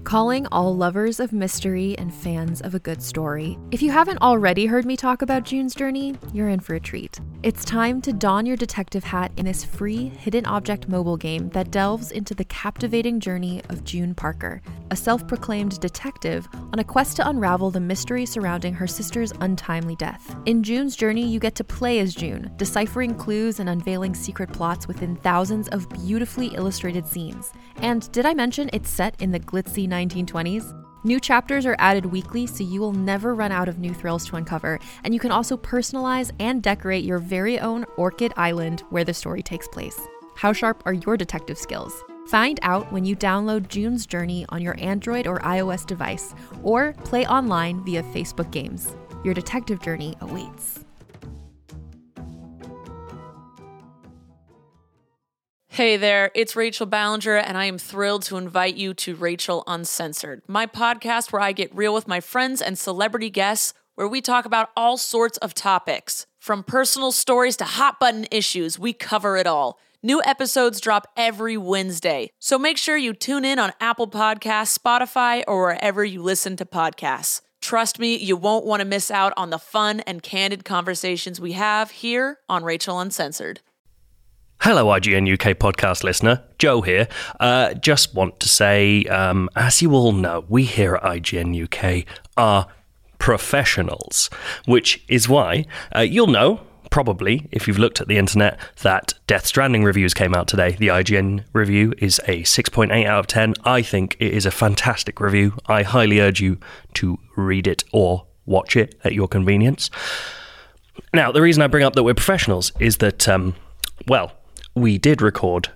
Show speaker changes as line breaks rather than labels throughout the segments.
calling all lovers of mystery and fans of a good story. If you haven't already heard me talk about June's Journey, you're in for a treat. It's time to don your detective hat in this free hidden object mobile game that delves into the captivating journey of June Parker, a self-proclaimed detective on a quest to unravel the mystery surrounding her sister's untimely death. In June's Journey, you get to play as June, deciphering clues and unveiling secret plots within thousands of beautifully illustrated scenes. And did I mention it's set in the glitzy 1920s? New chapters are added weekly, so you will never run out of new thrills to uncover, and you can also personalize and decorate your very own Orchid Island where the story takes place. How sharp are your detective skills? Find out when you download June's Journey on your Android or iOS device, or play online via Facebook Games. Your detective journey awaits.
Hey there, it's Rachel Ballinger, and I am thrilled to invite you to Rachel Uncensored, my podcast where I get real with my friends and celebrity guests, where we talk about all sorts of topics. From personal stories to hot-button issues, we cover it all. New episodes drop every Wednesday, so make sure you tune in on Apple Podcasts, Spotify, or wherever you listen to podcasts. Trust me, you won't want to miss out on the fun and candid conversations we have here on Rachel Uncensored.
Hello, IGN UK podcast listener. Joe here. Just want to say, as you all know, we here at IGN UK are professionals, which is why you'll know, probably, if you've looked at the internet, that Death Stranding reviews came out today. The IGN review is a 6.8 out of 10. I think it is a fantastic review. I highly urge you to read it or watch it at your convenience. Now, the reason I bring up that we're professionals is that, we did record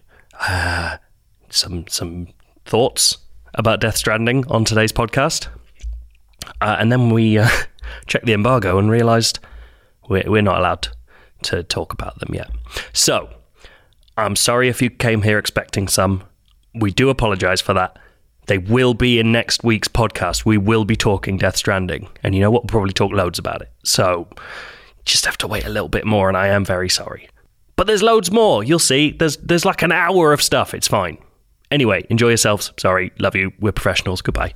some thoughts about Death Stranding on today's podcast, and then we checked the embargo and realised we're not allowed to talk about them yet. So, I'm sorry if you came here expecting some. We do apologise for that. They will be in next week's podcast. We will be talking Death Stranding, and you know what? We'll probably talk loads about it. So, just have to wait a little bit more, and I am very sorry. But there's loads more. You'll see. There's like an hour of stuff. It's fine. Anyway, enjoy yourselves. Sorry. Love you. We're professionals. Goodbye.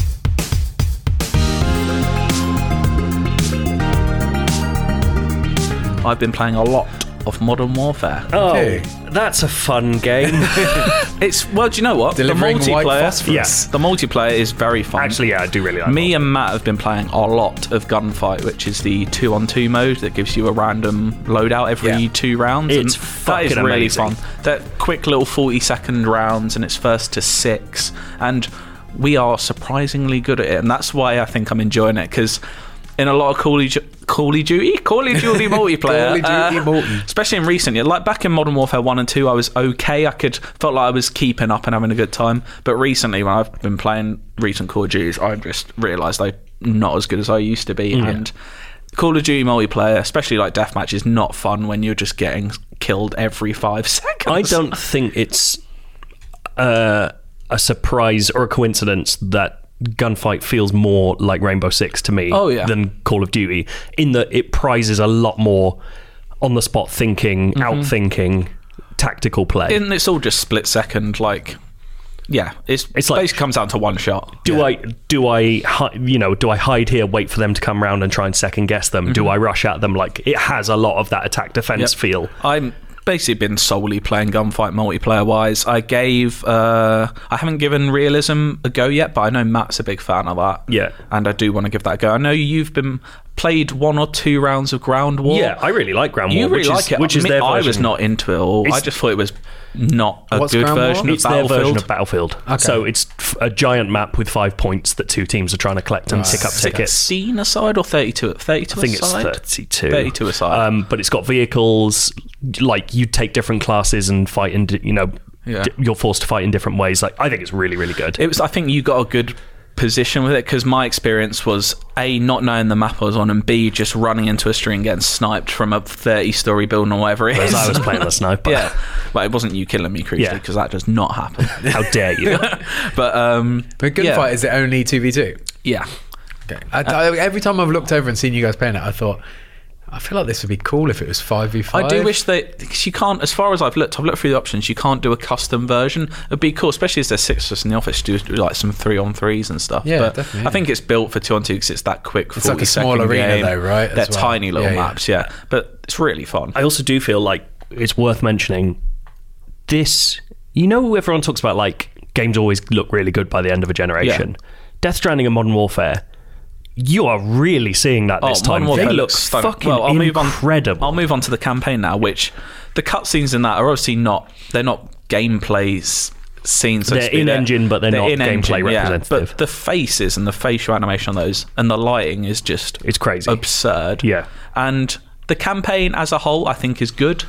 I've been playing a lot of Modern Warfare.
Oh, that's a fun game.
Well, do you know what?
Delivering
the multiplayer,
white phosphorus.
the multiplayer is very fun.
Actually, yeah, I do really like
Me and Matt have been playing a lot of Gunfight, which is the 2-on-2 mode that gives you a random loadout every 2 rounds.
It's
and
fucking
that is really
amazing.
fun. They're quick little 40-second rounds, and it's first to 6, and we are surprisingly good at it, and that's why I think I'm enjoying it, because in a lot of Call of Duty multiplayer, especially in recent years, like back in Modern Warfare 1 and 2, I was okay. Felt like I was keeping up and having a good time. But recently, when I've been playing recent Call of Duties, I've just realised I'm not as good as I used to be. And Call of Duty multiplayer, especially like deathmatch, is not fun when you're just getting killed every 5 seconds.
I don't think it's a surprise or a coincidence that Gunfight feels more like Rainbow Six to me than Call of Duty, in that it prizes a lot more on the spot thinking, outthinking, tactical play.
And it's all just split second, like, yeah, it's basically comes down to one shot.
Do I hide here, wait for them to come round and try and second guess them? Do I rush at them? Like, it has a lot of that attack defense feel.
I'm basically been solely playing Gunfight multiplayer wise. I haven't given Realism a go yet, but I know Matt's a big fan of that. Yeah, and I do want to give that a go. I know you've played 1 or 2 rounds of Ground War.
Yeah, I really like Ground War.
You really like it.
Which is their version.
I was not into it at all. I just thought it was not a good version of Battlefield.
It's their version of Battlefield. Okay. So it's a giant map with 5 points that 2 teams are trying to collect and pick up tickets.
16 aside or 32? 32
I think
aside?
It's 32.
32 aside.
But it's got vehicles. Like, you take different classes and fight in, you're forced to fight in different ways. Like, I think it's really, really good.
I think you got a good position with it, because my experience was A, not knowing the map I was on, and B, just running into a street and getting sniped from a 30-story building or whatever it is.
I was playing the sniper.
Yeah, but it wasn't you killing me, crucially, because that does not happen.
How dare you?
But Gunfight, is it only 2v2?
Yeah.
Okay. Every time I've looked over and seen you guys playing it, I thought, I feel like this would be cool if it was 5v5.
I do wish because you can't, as far as I've looked through the options, you can't do a custom version. It'd be cool, especially as there's 6 of us in the office, to do like some 3-on-3s and stuff.
Yeah,
but
definitely.
I think it's built for 2-on-2 because it's that quick.
It's like a small arena
game.
though, right?
They're tiny little maps, yeah. But it's really fun.
I also do feel like it's worth mentioning this. You know, everyone talks about like games always look really good by the end of a generation.
Yeah.
Death Stranding and Modern Warfare, you are really seeing that this time.
Modern
They
Warfare
look
looks stunning.
fucking incredible.
I'll move on to the campaign now, which the cutscenes in that are obviously they're not gameplay scenes. So
they're in-engine, but they're not gameplay representative.
But the faces and the facial animation on those and the lighting is just...
It's crazy.
Absurd.
Yeah.
And the campaign as a whole, I think, is good.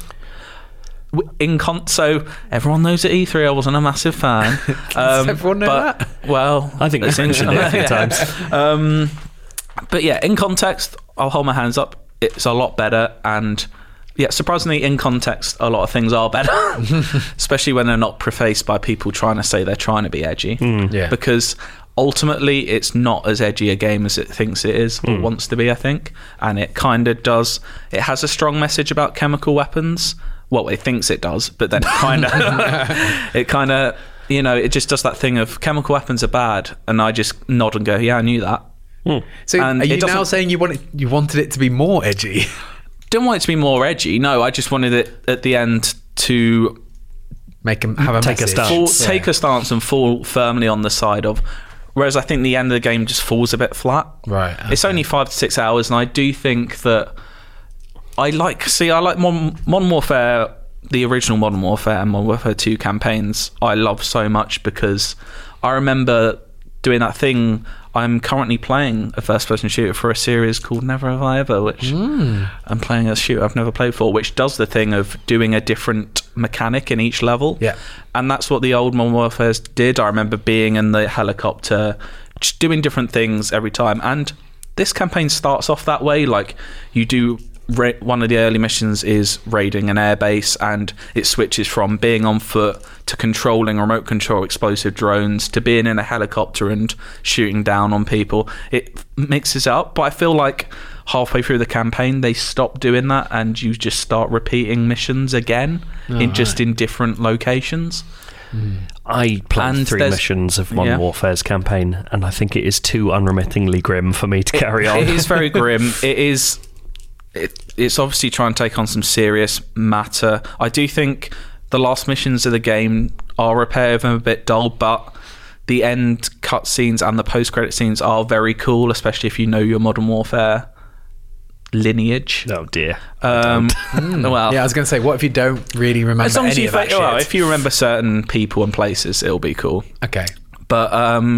So everyone knows at E3 I wasn't a massive fan.
Does everyone know that?
Well,
I think we've mentioned it a few times.
But yeah, in context, I'll hold my hands up. It's a lot better, and yeah, surprisingly, in context, a lot of things are better, especially when they're not prefaced by people trying to say they're trying to be edgy.
Yeah.
Because ultimately, it's not as edgy a game as it thinks it is or wants to be, I think, and it kind of does. It has a strong message about chemical weapons. Well, it thinks it does, but then it kind of, you know, it just does that thing of chemical weapons are bad, and I just nod and go, yeah, I knew that.
So
And
are you
it
now
doesn't-
saying you wanted it to be more edgy?
Didn't want it to be more edgy. No, I just wanted it at the end to
Make them have a
Take a
message.
stance.
take a stance and fall firmly on the side of. Whereas I think the end of the game just falls a bit flat.
Right.
It's only 5 to 6 hours, and I do think that I like Modern Warfare, the original Modern Warfare and Modern Warfare 2 campaigns. I love so much because I remember doing that thing. I'm currently playing a first-person shooter for a series called Never Have I Ever, which I'm playing a shooter I've never played before, which does the thing of doing a different mechanic in each level.
Yeah.
And that's what the old Modern Warfare did. I remember being in the helicopter, just doing different things every time. And this campaign starts off that way. Like, you do... one of the early missions is raiding an airbase, and it switches from being on foot to controlling remote control explosive drones to being in a helicopter and shooting down on people. It mixes it up, but I feel like halfway through the campaign they stop doing that, and you just start repeating missions again in different locations.
I played
And
3
there's-
missions of Modern
yeah.
Warfare's campaign, and I think it is too unremittingly grim for me to carry on.
It is very grim. It's obviously trying to take on some serious matter. I do think the last missions of the game are repetitive and a bit dull, but the end cutscenes and the post-credit scenes are very cool, especially if you know your Modern Warfare lineage.
Oh dear.
Well,
Yeah, I was going to say, what if you don't really remember
as long as
any
you
of that shit?
if you remember certain people and places, it'll be cool.
Okay.
But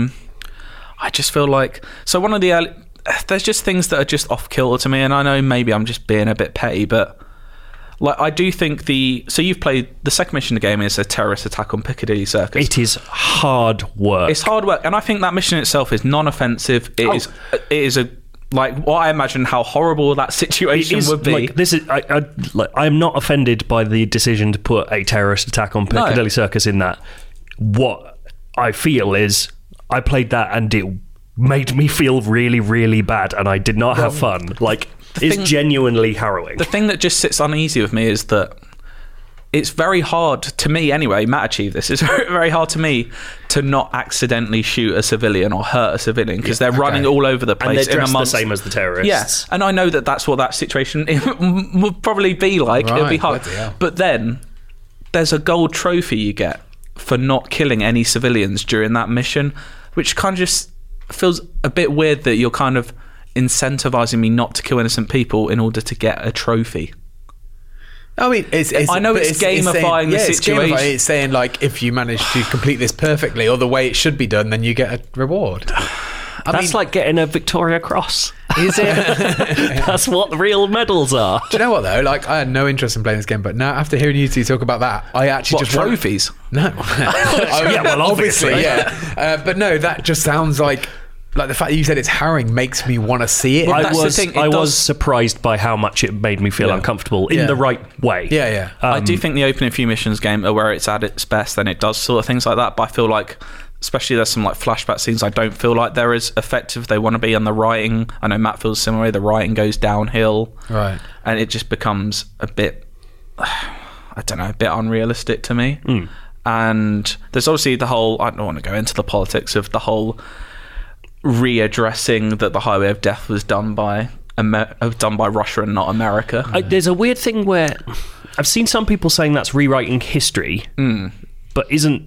I just feel like one of the early, there's just things that are just off kilter to me, and I know maybe I'm just being a bit petty, but like I do think so you've played the second mission of the game is a terrorist attack on Piccadilly Circus.
It is hard work.
It's hard work, and I think that mission itself is non-offensive. It is a like what I imagine how horrible that situation would be.
Like, this is I am not offended by the decision to put a terrorist attack on Piccadilly Circus in that. What I feel is I played that and it made me feel really, really bad, and I did not have fun. Like, it's genuinely harrowing.
The thing that just sits uneasy with me is that it's very hard to me anyway. Matt achieved this. It's very, very hard to me to not accidentally shoot a civilian or hurt a civilian because they're running all over the place.
And they're dressed
in amongst,
the same as the terrorists.
Yes, and I know that that's what that situation would probably be like. It would be hard. But then there's a gold trophy you get for not killing any civilians during that mission, which kind of just feels a bit weird that you're kind of incentivizing me not to kill innocent people in order to get a trophy.
I mean,
I know it's gamifying the situation.
It's saying, like, if you manage to complete this perfectly or the way it should be done, then you get a reward.
That's like getting a Victoria Cross.
Is it?
That's what the real medals are.
Do you know what, though? Like, I had no interest in playing this game, but now, after hearing you two talk about that, I actually just want...
trophies?
No.
Yeah, well, obviously.
Yeah. But no, that just sounds like the fact that you said it's harrowing makes me want to see it.
I was surprised by how much it made me feel uncomfortable in the right way.
Yeah.
I do think the opening few missions game are where it's at its best, and it does sort of things like that, but I feel like especially there's some like flashback scenes I don't feel like they're as effective they want to be, and the writing, I know Matt feels similarly, the writing goes downhill,
Right.
and it just becomes a bit, I don't know, a bit unrealistic to me. And there's obviously the whole, I don't want to go into the politics of the whole readdressing that the Highway of Death was done by Russia and not America.
There's a weird thing where I've seen some people saying that's rewriting history, but isn't.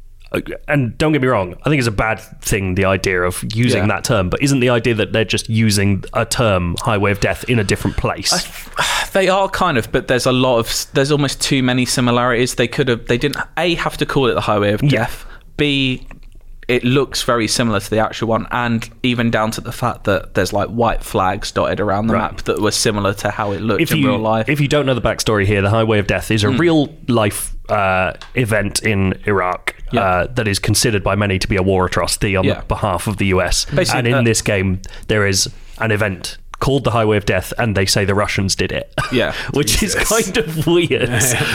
And don't get me wrong, I think it's a bad thing, the idea of using that term, but isn't the idea that they're just using a term, Highway of Death, in a different place?
They are kind of, but there's almost too many similarities. They didn't A, have to call it the Highway of Death, B, it looks very similar to the actual one, and even down to the fact that there's like white flags dotted around the map that were similar to how it looked in real life.
If you don't know the backstory here, the Highway of Death is a real life event in Iraq that is considered by many to be a war atrocity on behalf of the US. Basically, and in this game, there is an event called the Highway of Death, and they say the Russians did it. Yeah. Which is kind of weird.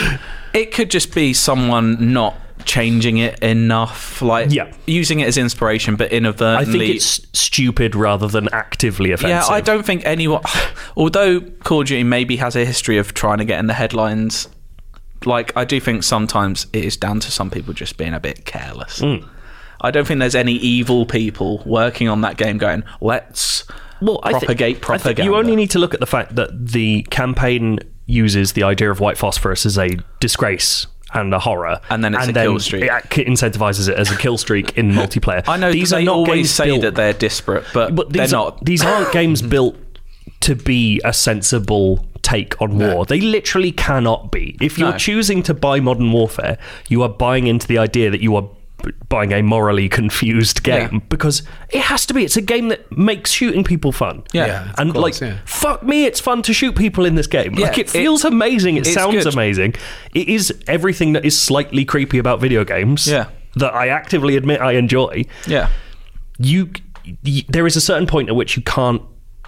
It could just be someone not changing it enough, like using it as inspiration, but inadvertently.
I think it's stupid rather than actively offensive.
Yeah, I don't think anyone, although Call of Duty maybe has a history of trying to get in the headlines, like I do think sometimes it is down to some people just being a bit careless. I don't think there's any evil people working on that game going, let's propagate propaganda.
You only need to look at the fact that the campaign uses the idea of white phosphorus as a disgrace and a horror,
and then it's a kill streak.
It incentivizes it as a kill streak in multiplayer.
I know these are not always say that they're disparate, but they're not.
These aren't games built to be a sensible take on war. They literally cannot be. If you're choosing to buy Modern Warfare, you are buying into the idea that you are buying a morally confused game because it has to be. It's a game that makes shooting people fun. And fuck me, it's fun to shoot people in this game. Like it feels amazing. It sounds amazing. It is everything that is slightly creepy about video games that I actively admit I enjoy. There is a certain point at which you can't.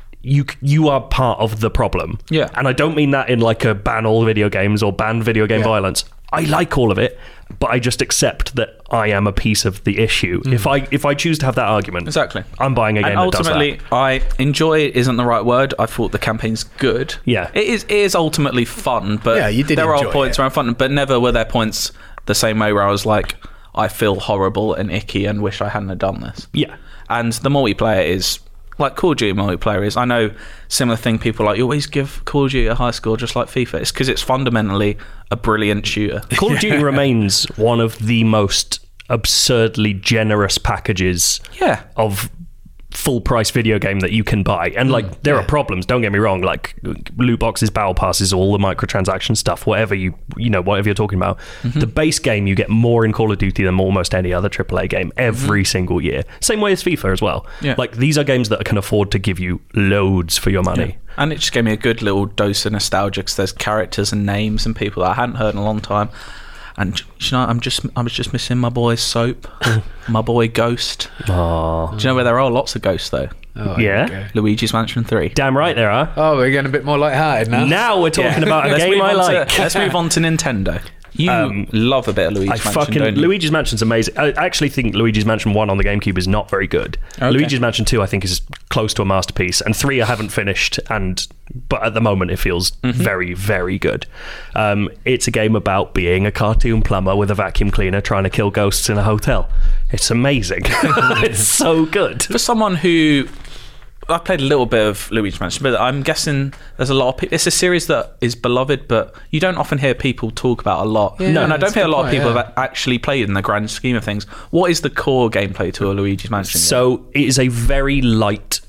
You are part of the problem. And I don't mean that in like a ban all video games or ban video game violence. I like all of it, but I just accept that I am a piece of the issue. If I choose to have that argument, I'm buying a game that does that.
Ultimately, I enjoy it isn't the right word. I thought the campaign's good. It is ultimately fun, but there are points where I'm fun, but never were there points the same way where I was like, I feel horrible and icky and wish I hadn't have done this. And the multiplayer is like Call of Duty multiplayer is. I know similar thing, people are like, you always give Call of Duty a high score just like FIFA. It's because it's fundamentally a brilliant shooter.
Call of Duty remains one of the most absurdly generous packages of full price video game that you can buy, and like there are problems, don't get me wrong, like loot boxes, battle passes, all the microtransaction stuff, whatever whatever you're talking about. The base game, you get more in Call of Duty than almost any other AAA game every single year, same way as FIFA as well. Like these are games that can afford to give you loads for your money.
And it just gave me a good little dose of nostalgia because there's characters and names and people that I hadn't heard in a long time. And you know, I was just missing my boy Soap, my boy Ghost.
Aww.
Do you know where there are lots of ghosts though? Luigi's Mansion 3.
Damn right there are.
Oh, we're getting a bit more lighthearted now.
Now we're talking about a game I like.
Let's move on to Nintendo. You love a bit of Luigi's Mansion, don't you?
Luigi's Mansion's amazing. I actually think Luigi's Mansion 1 on the GameCube is not very good. Luigi's Mansion 2 I think is close to a masterpiece, and 3 I haven't finished, but at the moment it feels very, very good. It's a game about being a cartoon plumber with a vacuum cleaner trying to kill ghosts in a hotel. It's amazing. It's so good.
For someone who... I've played a little bit of Luigi's Mansion, but I'm guessing there's a lot of people. It's a series that is beloved, but you don't often hear people talk about a lot. And I don't think a lot of people have actually played in the grand scheme of things. What is the core gameplay to a Luigi's Mansion game?
So it is a very light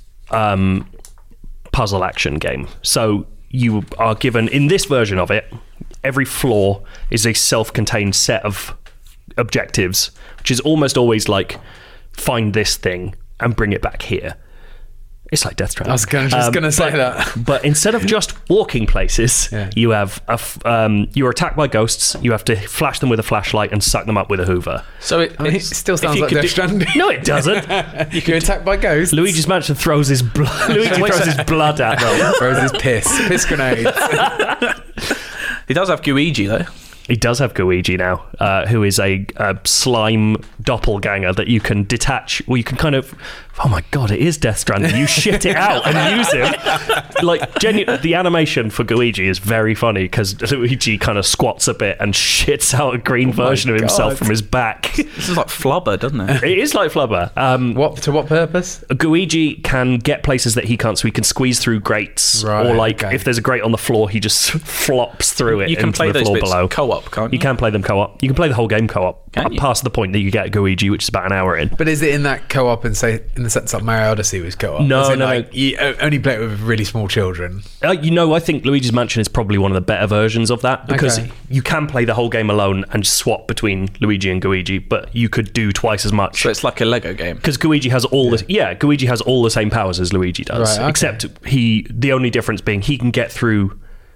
puzzle action game. So you are given, in this version of it, every floor is a self-contained set of objectives, which is almost always like, find this thing and bring it back here. It's like Death Stranding.
I was just going to say that.
But instead of just walking places, you have you're attacked by ghosts. You have to flash them with a flashlight and suck them up with a Hoover.
So
it still sounds like Death Stranding.
No, it doesn't.
You're attacked by ghosts.
Luigi's Mansion throws his blood. Luigi throws his blood at them.
Throws his piss grenades.
He does have Guigi though.
He does have Gooigi now, who is a slime doppelganger that you can detach, or you can kind of, oh my god, it is Death Stranding. You shit it out and use him. Like, the animation for Gooigi is very funny because Luigi kind of squats a bit and shits out a green version of himself from his back.
This is like Flubber, doesn't it?
It is like Flubber.
To what purpose?
Gooigi can get places that he can't, so he can squeeze through grates, or if there's a grate on the floor, he just flops through it.
You can
into
play
the
those
floor
bits
below.
co-op, can't you?
You can play them co-op. You can play the whole game co-op. Past the point that you get Gooigi, which is about an hour in.
But is it in that co-op in the sense that Mario Odyssey was co-op?
No.
You only play it with really small children.
I think Luigi's Mansion is probably one of the better versions of that, because you can play the whole game alone and swap between Luigi and Gooigi, but you could do twice as much.
So it's like a Lego game.
Because Gooigi has Gooigi has all the same powers as Luigi does, except the only difference being he can get through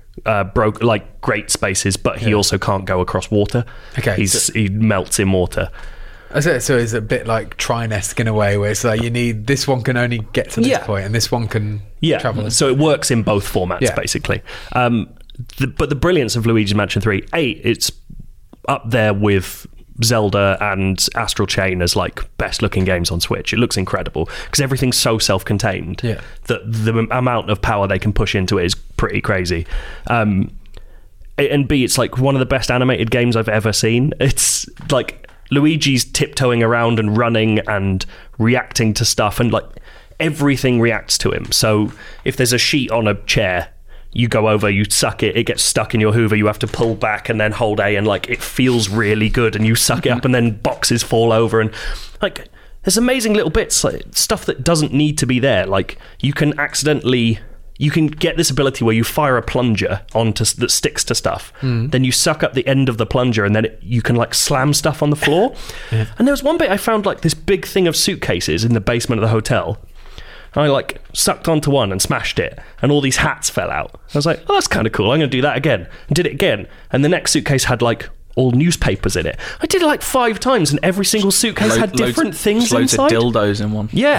great spaces, but he also can't go across water. He melts in water.
So it's a bit like Trine-esque in a way, where it's like you need this one can only get to this point, and this one can travel.
So it works in both formats basically. But the brilliance of Luigi's Mansion 3, it's up there with Zelda and Astral Chain as like best looking games on Switch. It looks incredible because everything's so self-contained that the amount of power they can push into it is pretty crazy. And B, it's like one of the best animated games I've ever seen. It's like Luigi's tiptoeing around and running and reacting to stuff, and like everything reacts to him. So if there's a sheet on a chair, you go over, you suck it, it gets stuck in your Hoover, you have to pull back and then hold A, and like it feels really good, and you suck it up and then boxes fall over, and like there's amazing little bits, like stuff that doesn't need to be there. Like you can get this ability where you fire a plunger that sticks to stuff, then you suck up the end of the plunger, and then you can like slam stuff on the floor. And there was one bit I found like this big thing of suitcases in the basement of the hotel. I like sucked onto one and smashed it, and all these hats fell out. I was like, oh, that's kind of cool. I'm going to do that again. And did it again. And the next suitcase had like all newspapers in it. I did it like 5 times, and every single suitcase had different things inside.
Loads of dildos in one.
Yeah.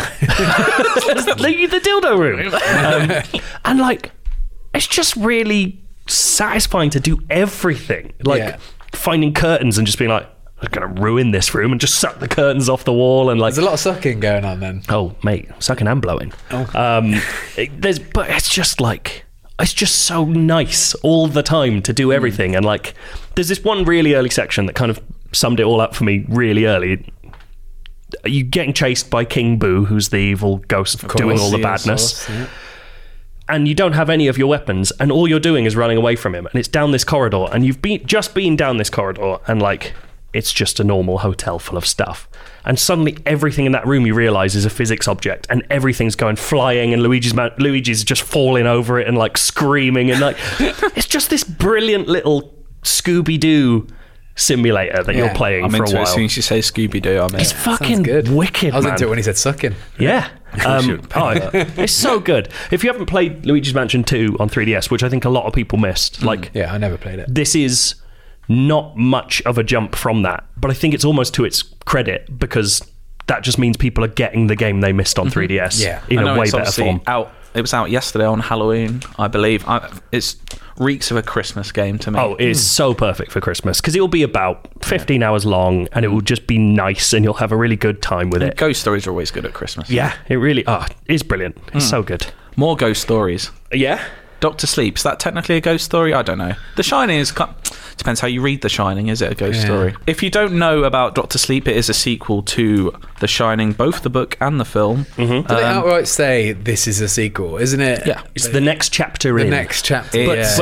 the dildo room. And like, it's just really satisfying to do everything. Like finding curtains and just being like, I'm going to ruin this room, and just suck the curtains off the wall. And like,
there's a lot of sucking going on then.
Oh, mate, sucking and blowing. But it's just like, it's just so nice all the time to do everything. And like, there's this one really early section that kind of summed it all up for me really early. You're getting chased by King Boo, who's the evil ghost doing all the badness. And you don't have any of your weapons, and all you're doing is running away from him. And it's down this corridor, and you've just been down this corridor, and like, it's just a normal hotel full of stuff. And suddenly everything in that room you realise is a physics object, and everything's going flying, and Luigi's just falling over it and like screaming, and like it's just this brilliant little Scooby-Doo simulator that you're playing for a while.
As soon as you say Scooby-Doo, I'm in.
It's fucking wicked,
I was into it when he said sucking.
Yeah. It's so good. If you haven't played Luigi's Mansion 2 on 3DS, which I think a lot of people missed,
I never played it.
This is not much of a jump from that, but I think it's almost to its credit, because that just means people are getting the game they missed on 3DS in a way better form.
It was out yesterday on Halloween, I believe. It's reeks of a Christmas game to me.
Oh, it's so perfect for Christmas, because it will be about 15 hours long, and it will just be nice, and you'll have a really good time with it.
Ghost stories are always good at Christmas.
Yeah, it really is brilliant. It's so good.
More ghost stories.
Yeah.
Doctor Sleep, is that technically a ghost story? I don't know. The Shining depends how you read The Shining. Is it a ghost story? If you don't know about Doctor Sleep, it is a sequel to The Shining, both the book and the film.
Mm-hmm. Do they outright say this is a sequel, isn't it?
Yeah. It's the next chapter in.
The next chapter.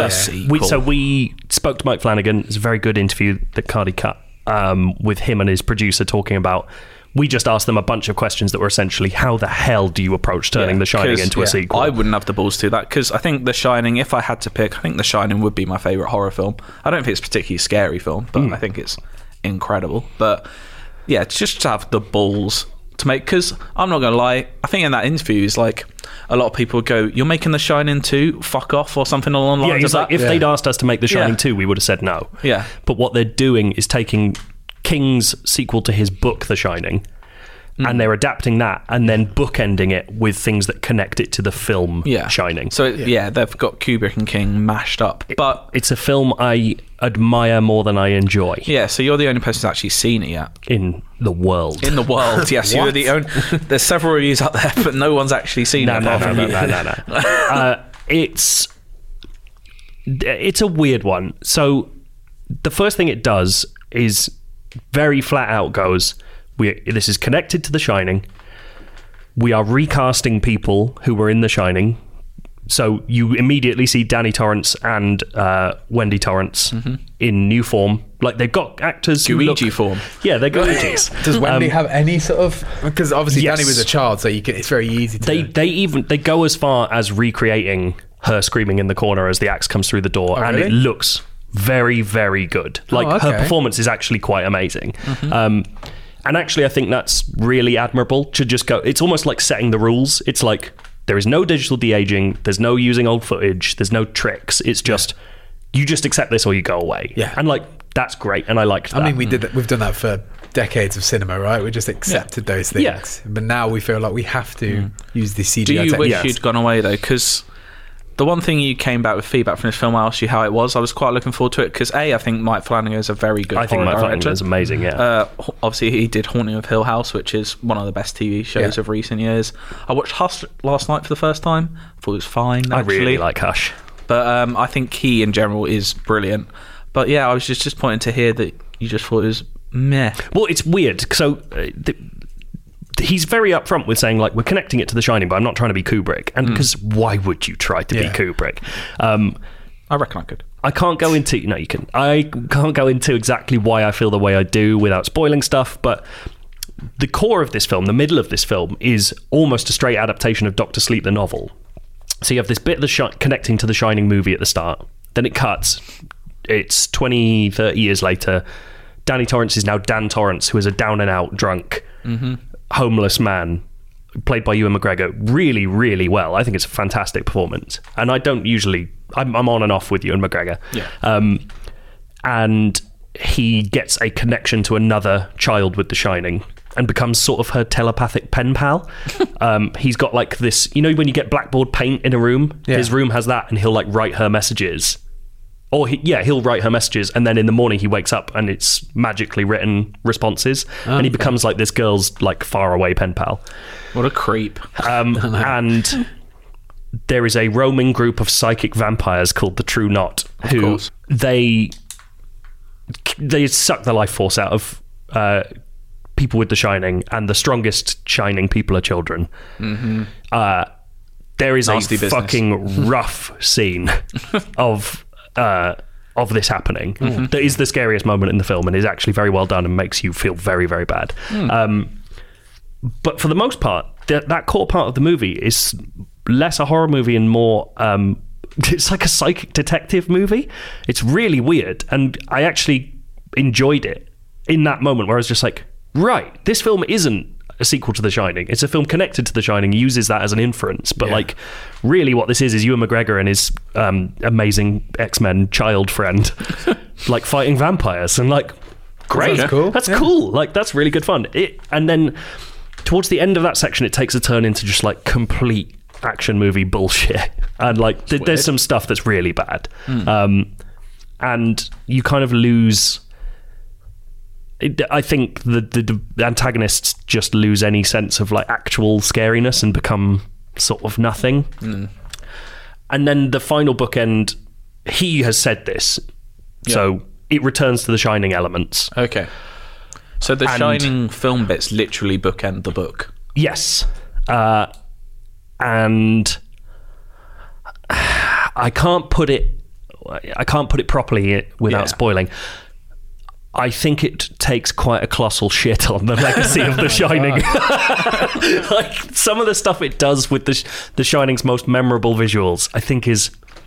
We spoke to Mike Flanagan. It's a very good interview that Cardi cut with him and his producer talking about. We just asked them a bunch of questions that were essentially, how the hell do you approach turning The Shining into a sequel?
I wouldn't have the balls to do that, because I think The Shining, if I had to pick, I think The Shining would be my favourite horror film. I don't think it's a particularly scary film, but I think it's incredible. But yeah, it's just to have the balls to make, because I'm not going to lie, I think in that interview is like, a lot of people would go, you're making The Shining 2? Fuck off, or something along the lines of that.
If they'd asked us to make The Shining 2, we would have said no.
Yeah.
But what they're doing is taking King's sequel to his book, The Shining, and they're adapting that and then bookending it with things that connect it to the film Shining.
So they've got Kubrick and King mashed up, but
it's a film I admire more than I enjoy.
Yeah, so you're the only person who's actually seen it yet
in the world.
Yes, you're the only. There's several reviews out there, but no one's actually seen it.
No. It's a weird one. So the first thing it does is very flat out goes, this is connected to The Shining. We are recasting people who were in The Shining. So you immediately see Danny Torrance and Wendy Torrance in new form. Like, they've got actors
Guiji form.
Yeah, they're Guijis.
Does Wendy have any sort of... Because obviously Danny was a child, so it's very easy to...
They go as far as recreating her screaming in the corner as the axe comes through the door, and it looks very, very good. Like, her performance is actually quite amazing. And actually, I think that's really admirable to just go... It's almost like setting the rules. It's like, there is no digital de-aging, there's no using old footage, there's no tricks. It's just, you just accept this or you go away.
Yeah.
And like, that's great, and I liked that.
I mean, we've done that for decades of cinema, right? We just accepted those things.
Yeah.
But now we feel like we have to use the CGI
Do you
technique.
wish you'd gone away, though? Because the one thing you came back with feedback from this film, I asked you how it was. I was quite looking forward to it because I think Mike Flanagan is a very good horror director.
I think Mike Flanagan is amazing, yeah.
Obviously, he did Haunting of Hill House, which is one of the best TV shows of recent years. I watched Hush last night for the first time. I thought it was fine, actually.
I really like Hush.
But I think he, in general, is brilliant. But yeah, I was just disappointed to hear that you just thought it was meh.
Well, it's weird. So... he's very upfront with saying, like, we're connecting it to The Shining, but I'm not trying to be Kubrick. And because why would you try to be Kubrick?
I reckon I could.
I can't go into... No, you can. I can't go into exactly why I feel the way I do without spoiling stuff, but the core of this film, the middle of this film, is almost a straight adaptation of Dr. Sleep, the novel. So you have this bit of the connecting to The Shining movie at the start. Then it cuts. It's 20, 30 years later. Danny Torrance is now Dan Torrance, who is a down-and-out drunk... homeless man, played by Ewan McGregor, really, really well. I think it's a fantastic performance. And I don't usually... I'm on and off with Ewan McGregor. Yeah. And he gets a connection to another child with The Shining and becomes sort of her telepathic pen pal. He's got like this... You know when you get blackboard paint in a room? Yeah. His room has that, and he'll like write her messages. Or he'll write her messages, and then in the morning he wakes up and it's magically written responses, and he becomes like this girl's like faraway pen pal.
What a creep!
And there is a roaming group of psychic vampires called the True Knot, who they suck the life force out of people with The Shining, and the strongest Shining people are children. There is nasty a fucking rough scene of this happening that is the scariest moment in the film and is actually very well done and makes you feel very, very bad. But for the most part, that core part of the movie is less a horror movie and more it's like a psychic detective movie. It's really weird, and I actually enjoyed it in that moment where I was just like, right, this film isn't a sequel to The Shining. It's a film connected to The Shining, uses that as an inference, but like really what this is Ewan McGregor and his amazing X-Men child friend like fighting vampires, and like great, that's cool, like that's really good fun. And then towards the end of that section it takes a turn into just like complete action movie bullshit, and like there's some stuff that's really bad, and you kind of lose... I think the antagonists just lose any sense of like actual scariness and become sort of nothing. And then the final bookend, he has said this, so it returns to the Shining elements.
Okay. So the Shining film bits literally bookend the book.
Yes. And I can't put it properly without spoiling. I think it takes quite a colossal shit on the legacy of The Shining. Like some of the stuff it does with the Shining's most memorable visuals, I think is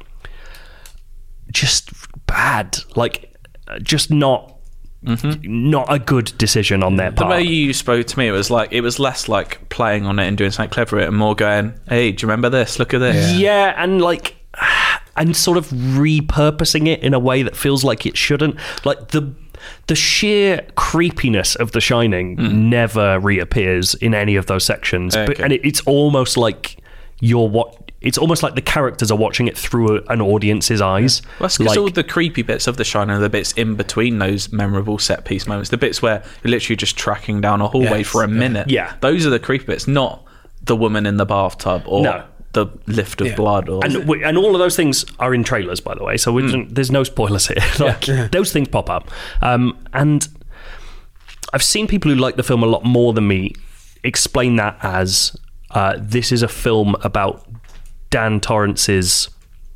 just bad. Like just not a good decision on their part.
The way you spoke to me, it was less like playing on it and doing something clever and more going, hey, do you remember this? Look at this.
Yeah, and like and sort of repurposing it in a way that feels like it shouldn't. Like the sheer creepiness of The Shining never reappears in any of those sections.
Okay.
And it's almost like it's almost like the characters are watching it through an audience's eyes.
Well, that's because all the creepy bits of The Shining are the bits in between those memorable set-piece moments. The bits where you're literally just tracking down a hallway for a minute.
Yeah.
Those are the creepy bits, not the woman in the bathtub or the lift of blood.
And all of those things are in trailers, by the way, so there's no spoilers here. Those things pop up. And I've seen people who like the film a lot more than me explain that as this is a film about Dan Torrance's...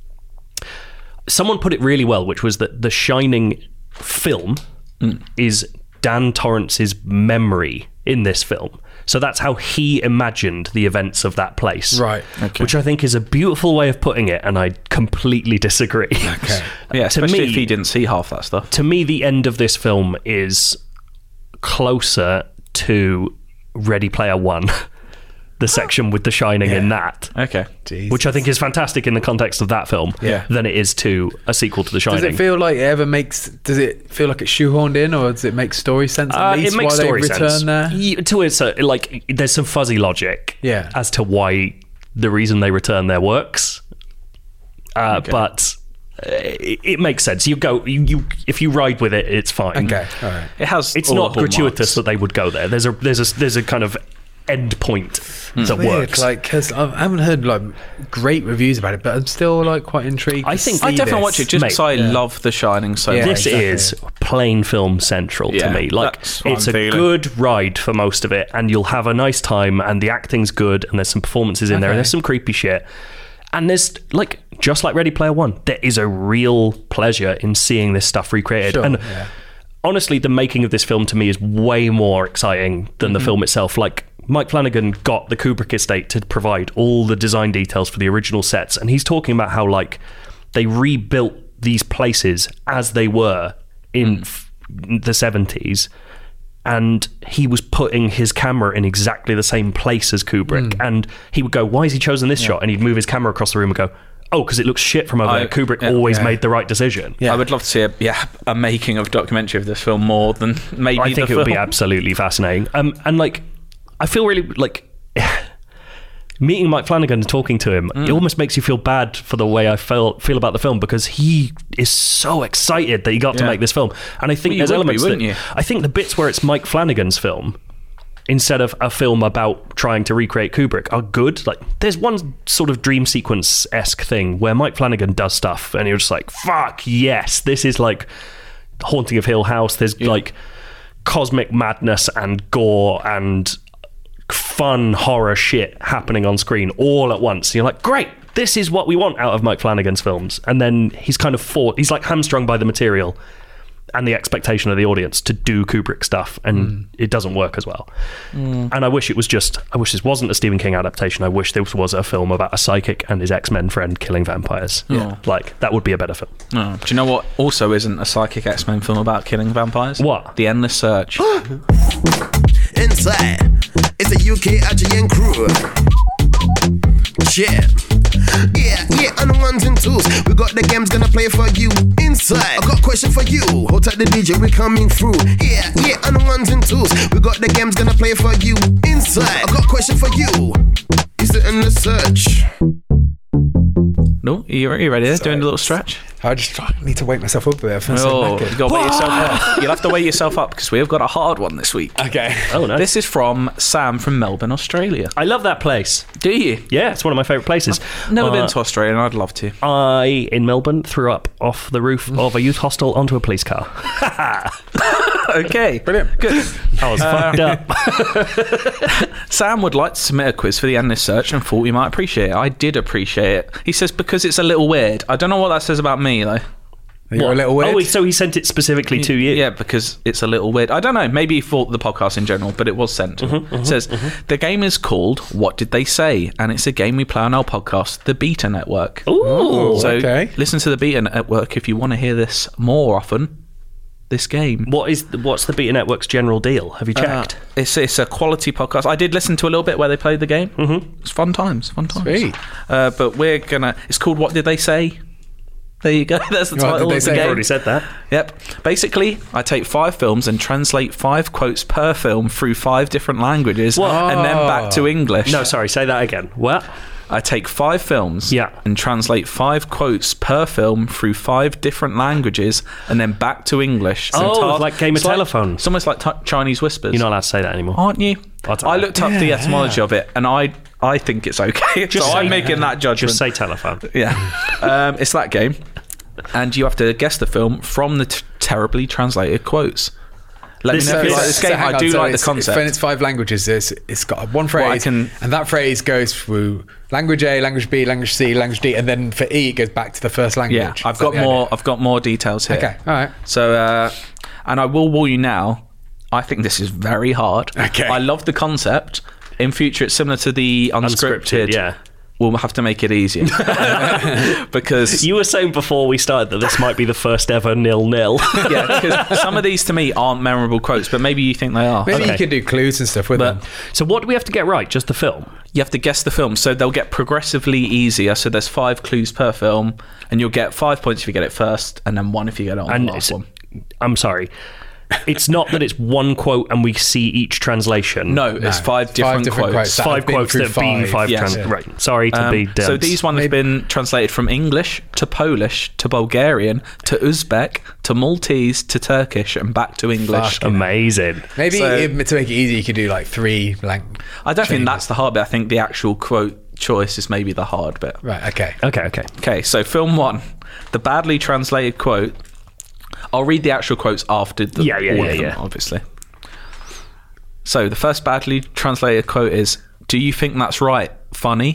Someone put it really well, which was that The Shining film is Dan Torrance's memory in this film. So that's how he imagined the events of that place.
Right.
Okay.
Which I think is a beautiful way of putting it, and I completely disagree.
Okay.
Yeah, especially if he didn't see half that stuff.
To me, the end of this film is closer to Ready Player One, the section with The Shining in that.
Okay.
Jesus.
Which I think is fantastic in the context of that film, than it is to a sequel to The Shining.
Does it feel like does it feel like it's shoehorned in, or does it make story sense at least
it makes
why
story
they return
sense.
there?
To it's like there's some fuzzy logic as to why the reason they return there works. But it makes sense. You go, you if you ride with it, it's fine.
Okay, all right.
It's not gratuitous that they would go there. There's a kind of end point that works.
Like, because I haven't heard like great reviews about it, but I'm still like quite intrigued.
I think
I definitely watch it just because I love The Shining so much.
This is plain film central to me. Like, it's a good ride for most of it, and you'll have a nice time, and the acting's good, and there's some performances in there, and there's some creepy shit. And there's, like, just like Ready Player One, there is a real pleasure in seeing this stuff recreated.
Sure,
and honestly, the making of this film to me is way more exciting than the film itself. Like, Mike Flanagan got the Kubrick estate to provide all the design details for the original sets, and he's talking about how, like, they rebuilt these places as they were in the 70s, and he was putting his camera in exactly the same place as Kubrick, and he would go, why has he chosen this shot? And he'd move his camera across the room and go, oh, because it looks shit from over there. Kubrick always made the right decision.
I would love to see a making of documentary of this film more than maybe
I think it would be absolutely fascinating. And like, I feel really like meeting Mike Flanagan and talking to him, it almost makes you feel bad for the way I feel about the film, because he is so excited that he got to make this film. And I think there's elements I think the bits where it's Mike Flanagan's film instead of a film about trying to recreate Kubrick are good. Like, there's one sort of dream sequence-esque thing where Mike Flanagan does stuff and you're just like, fuck yes, this is like Haunting of Hill House. There's like cosmic madness and gore and fun horror shit happening on screen all at once. You're like, great, this is what we want out of Mike Flanagan's films. And then he's kind of he's like hamstrung by the material and the expectation of the audience to do Kubrick stuff, and it doesn't work as well. And I wish this wasn't a Stephen King adaptation. I wish this was a film about a psychic and his X-Men friend killing vampires. Like, that would be a better film.
Do you know what also isn't a psychic X-Men film about killing vampires?
What?
The Endless Search.
Inside, it's a UK IGN crew. Yeah, on the ones and twos. We got the games gonna play for you. Inside, I got a question for you. Hold tight the DJ, we coming through. Yeah, on the ones and twos. We got the games gonna play for you. Inside, I got a question for you. Is it in the search?
No, are you ready there? Doing a little stretch?
I just need to wake myself up a bit. I feel so knackered.
You gotta wake yourself up. You'll have to wake yourself up because we've got a hard one this week.
Okay.
Oh, no.
This is from Sam from Melbourne, Australia.
I love that place.
Do you?
Yeah, it's one of my favourite places.
Never been to Australia, and I'd love to.
I, in Melbourne, threw up off the roof of a youth hostel onto a police car.
Okay.
Brilliant.
Good.
I was fucked up.
Sam would like to submit a quiz for the Endless Search and thought you might appreciate it. I did appreciate it. He says because it's a little weird. I don't know what that says about me, though.
You're a little weird.
Oh, so he sent it specifically to you?
Yeah, because it's a little weird. I don't know. Maybe he thought the podcast in general, but it was sent to him. It says, the game is called What Did They Say? And it's a game we play on our podcast, The Beta Network.
Ooh.
So
okay.
Listen to The Beta Network if you want to hear this more often. This game.
What's the Beta Network's general deal? Have you checked?
It's a quality podcast. I did listen to a little bit where they played the game. It's fun times.
Sweet.
But we're gonna. It's called What Did They Say? There you go. That's the
What did
title
they
of the
say?
I've
game.
already said that.
Yep. Basically, I take 5 films and translate 5 quotes per film through 5 different languages and then back to English.
No, sorry, say that again. What?
I take 5 films and translate 5 quotes per film through 5 different languages and then back to English.
Oh, like Game of
it's like-
Telephone.
It's almost like Chinese whispers.
You're not allowed to say that anymore.
Aren't you?
I don't
I
know.
looked up the etymology of it and I think it's okay. So I'm making that judgment.
Just say telephone.
Yeah. It's that game. And you have to guess the film from the terribly translated quotes. Let me know if you like this game.
hang
I
on,
do
so
like the
it's-
concept.
When it's 5 languages, it's got one phrase, and that phrase goes through language A, language B, language C, language D, and then for E it goes back to the first language.
Yeah, I've
Is that
got
the
more.
idea?
I've got more details here.
Okay, all right.
So, and I will warn you now. I think this is very hard.
Okay.
I love the concept. In future, it's similar to the unscripted.
Yeah.
We'll have to make it easier because
You were saying before we started that this might be the first ever 0-0.
yeah, because some of these to me aren't memorable quotes, but maybe you think they are.
Maybe
Okay.
you could do clues and stuff with them.
So what do we have to get right? Just the film?
You have to guess the film, so they'll get progressively easier. So there's 5 clues per film, and you'll get 5 points if you get it first, and then 1 if you get it on
And
the last one.
I'm sorry. It's not that it's one quote and we see each translation.
No, it's 5 different quotes.
that
5
have been
quotes
through
that have been 5
Yes.
Right. Sorry to be dense.
So these ones have been translated from English to Polish to Bulgarian to Uzbek to Maltese to Turkish and back to English.
Amazing.
Maybe
So-
to make it easy, you could do like 3
I don't think that's the hard bit. I think the actual quote choice is maybe the hard bit.
Right, okay.
Okay.
Okay, so film 1, the badly translated quote. I'll read the actual quotes after all of them, obviously. So the first badly translated quote is, "Do you think that's right? Funny?"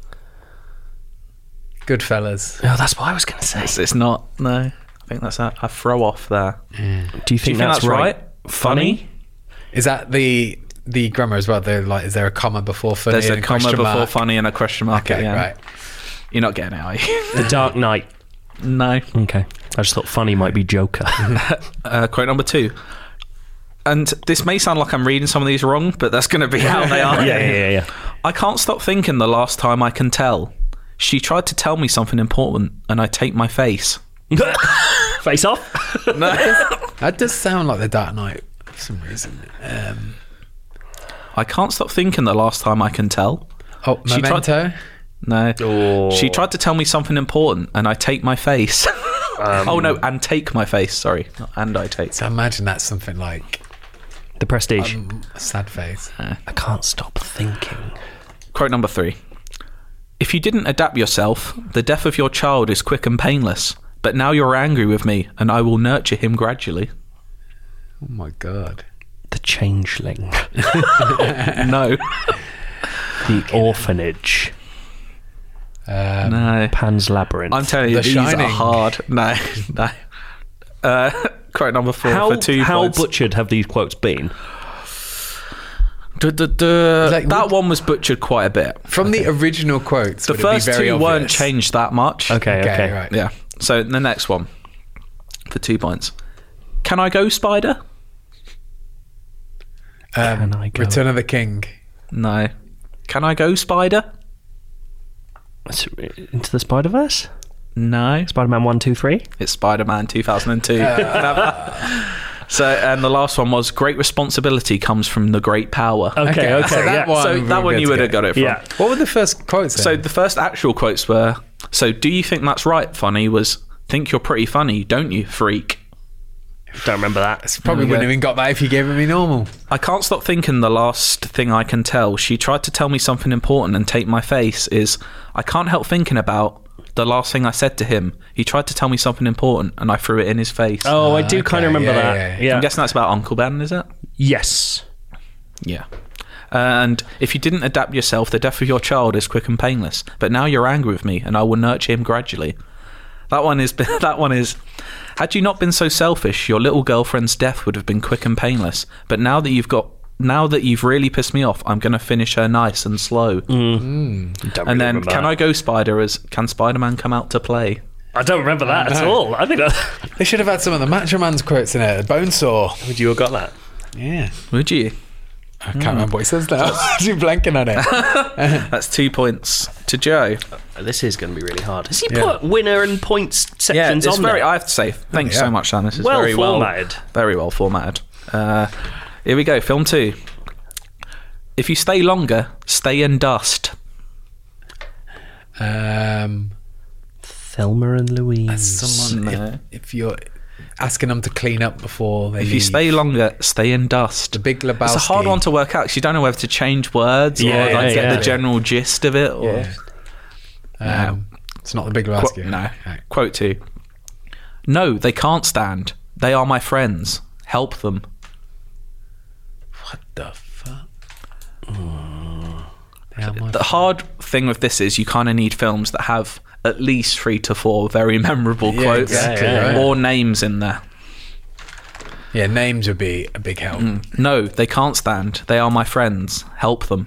Goodfellas.
Oh, that's what I was going to say.
It's not. No, I think that's a throw off there.
Do you think that's right? Funny?
Is that the grammar as well? Is there a comma before funny?
There's
and
a comma
question
before
mark?
funny and a question mark.
Okay,
at the end.
right.
You're not getting it, are you?
The Dark Knight.
No.
Okay. I just thought funny might be Joker.
Quote number 2. And this may sound like I'm reading some of these wrong, but that's going to be how they are.
Yeah.
I can't stop thinking the last time I can tell. She tried to tell me something important, and I take my face.
Face off?
That does sound like the Dark Knight for some reason.
I can't stop thinking the last time I can tell.
Oh,
She tried-
Memento?
No.
Oh.
She tried to tell me something important, and I take my face. Oh, no, and take my face. Sorry. Not and I take.
So imagine that's something like
The Prestige.
a sad face.
I can't stop thinking.
Quote number 3. If you didn't adapt yourself, the death of your child is quick and painless. But now you're angry with me, and I will nurture him gradually.
Oh my God.
The Changeling.
No.
The Orphanage.
No.
Pan's Labyrinth.
I'm telling you,
The
these
Shining.
are hard. No. Quote number 4 for 2
how
points.
butchered have these quotes been?
That one was butchered quite a bit.
From the original quotes,
The
would it be
first
very
2
obvious?
weren't changed that much.
Okay.
right.
Yeah. So the next one for 2 points. Can I go, Spider?
Can I go?
Return of the King.
No. Can I go, Spider?
Into the Spider-Verse?
No.
Spider-Man 1, 2, 3?
It's Spider-Man 2002. So, and the last one was great responsibility comes from the great power.
Okay,
so that
yeah.
one,
So
we
that
were
one
good
you
to
would have
get.
got it from.
Yeah.
What were the first quotes then?
So the first actual quotes were, so do you think that's right, funny, was think you're pretty funny, don't you, freak?
Don't remember that.
Probably wouldn't have even got that if you gave it me normal.
I can't stop thinking the last thing I can tell. She tried to tell me something important and take my face is, I can't help thinking about the last thing I said to him. He tried to tell me something important and I threw it in his face.
Oh, I do kind of remember
yeah,
that.
yeah.
I'm guessing that's about Uncle Ben, is it?
Yes.
Yeah. And if you didn't adapt yourself, the death of your child is quick and painless. But now you're angry with me and I will nurture him gradually. That one is, had you not been so selfish, your little girlfriend's death would have been quick and painless. But now that you've really pissed me off, I'm going to finish her nice and slow.
Don't
And
really
then,
remember
can
that.
I go, Spider, as can Spider-Man come out to play?
I don't remember that at all. I think that...
They should have had some of the Macho Man's quotes in it. Bonesaw.
Would you have got that?
Yeah.
Would you?
I can't remember what he says now. I'm blanking on it.
That's 2 points to Joe.
This is going to be really hard. Has he put winner and points sections
it's
on
very.
there?
I have to say, thank you so much, Dan. This is
Well
very
formatted.
very well formatted. Here we go. Film 2. If you stay longer, stay in dust.
Thelma and Louise.
Someone, if you're asking them to clean up before they
If
leave.
you stay longer, stay in dust.
The Big Lebowski.
It's a hard one to work out because you don't know whether to change words or get the general gist of it. Or
it's not The Big Lebowski.
no.
Okay.
Quote 2. No, they can't stand. They are my friends. Help them.
What the fuck?
The hard thing with this is you kind of need films that have at least 3 to 4 very memorable quotes
exactly,
or names in there.
Yeah, names would be a big help.
No, they can't stand. They are my friends. Help them.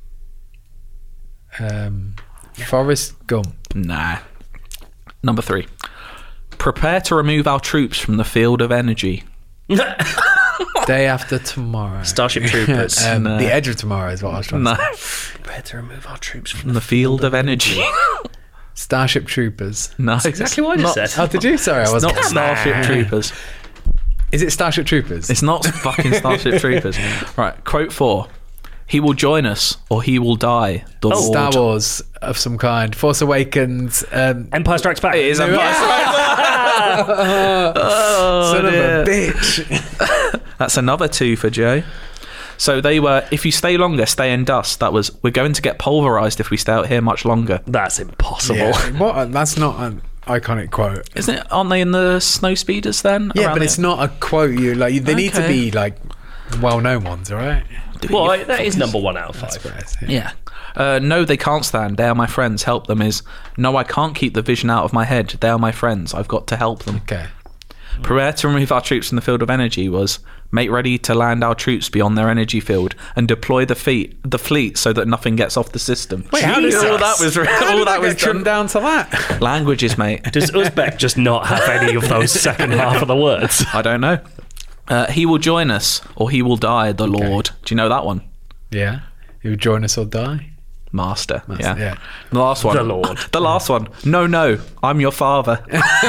Forrest Gump.
Nah. Number 3. Prepare to remove our troops from the field of energy.
Day After Tomorrow.
Starship Troopers.
The Edge of Tomorrow is what I was trying to say.
Prepare to remove our troops
From the field of energy.
Starship Troopers.
No,
That's exactly what I just said.
Oh, did you? Sorry, I was
Not Starship Troopers.
Is it Starship Troopers?
It's not fucking Starship Troopers. Right, quote 4. He will join us or he will die. The Lord.
Star Wars of some kind. Force Awakens.
Empire Strikes Back.
It is Empire Strikes Back.
Son of a bitch.
That's another 2 for Joe. So they were, if you stay longer, stay in dust. That was, we're going to get pulverised if we stay out here much longer.
That's impossible.
Yeah. What? That's not an iconic quote.
Isn't it? Aren't they in the snow speeders then?
Yeah,
Around
but it's not a quote. They need to be like well-known ones, all right?
Well, that is number 1 out of 5.
That's right,
Yeah. No, they can't stand. They are my friends. Help them is, no, I can't keep the vision out of my head. They are my friends. I've got to help them.
Okay.
Prepare to remove our troops from the field of energy was, make ready to land our troops beyond their energy field and deploy the fleet so that nothing gets off the system.
Wait, how does
all that was
trimmed down to that?
Languages, mate.
Does Uzbek just not have any of those second half of the words?
I don't know. He will join us or he will die, the Lord. Do you know that one?
Yeah. You would join us or die?
Master.
Yeah.
The last one.
The Lord.
The last one. No, I'm your father.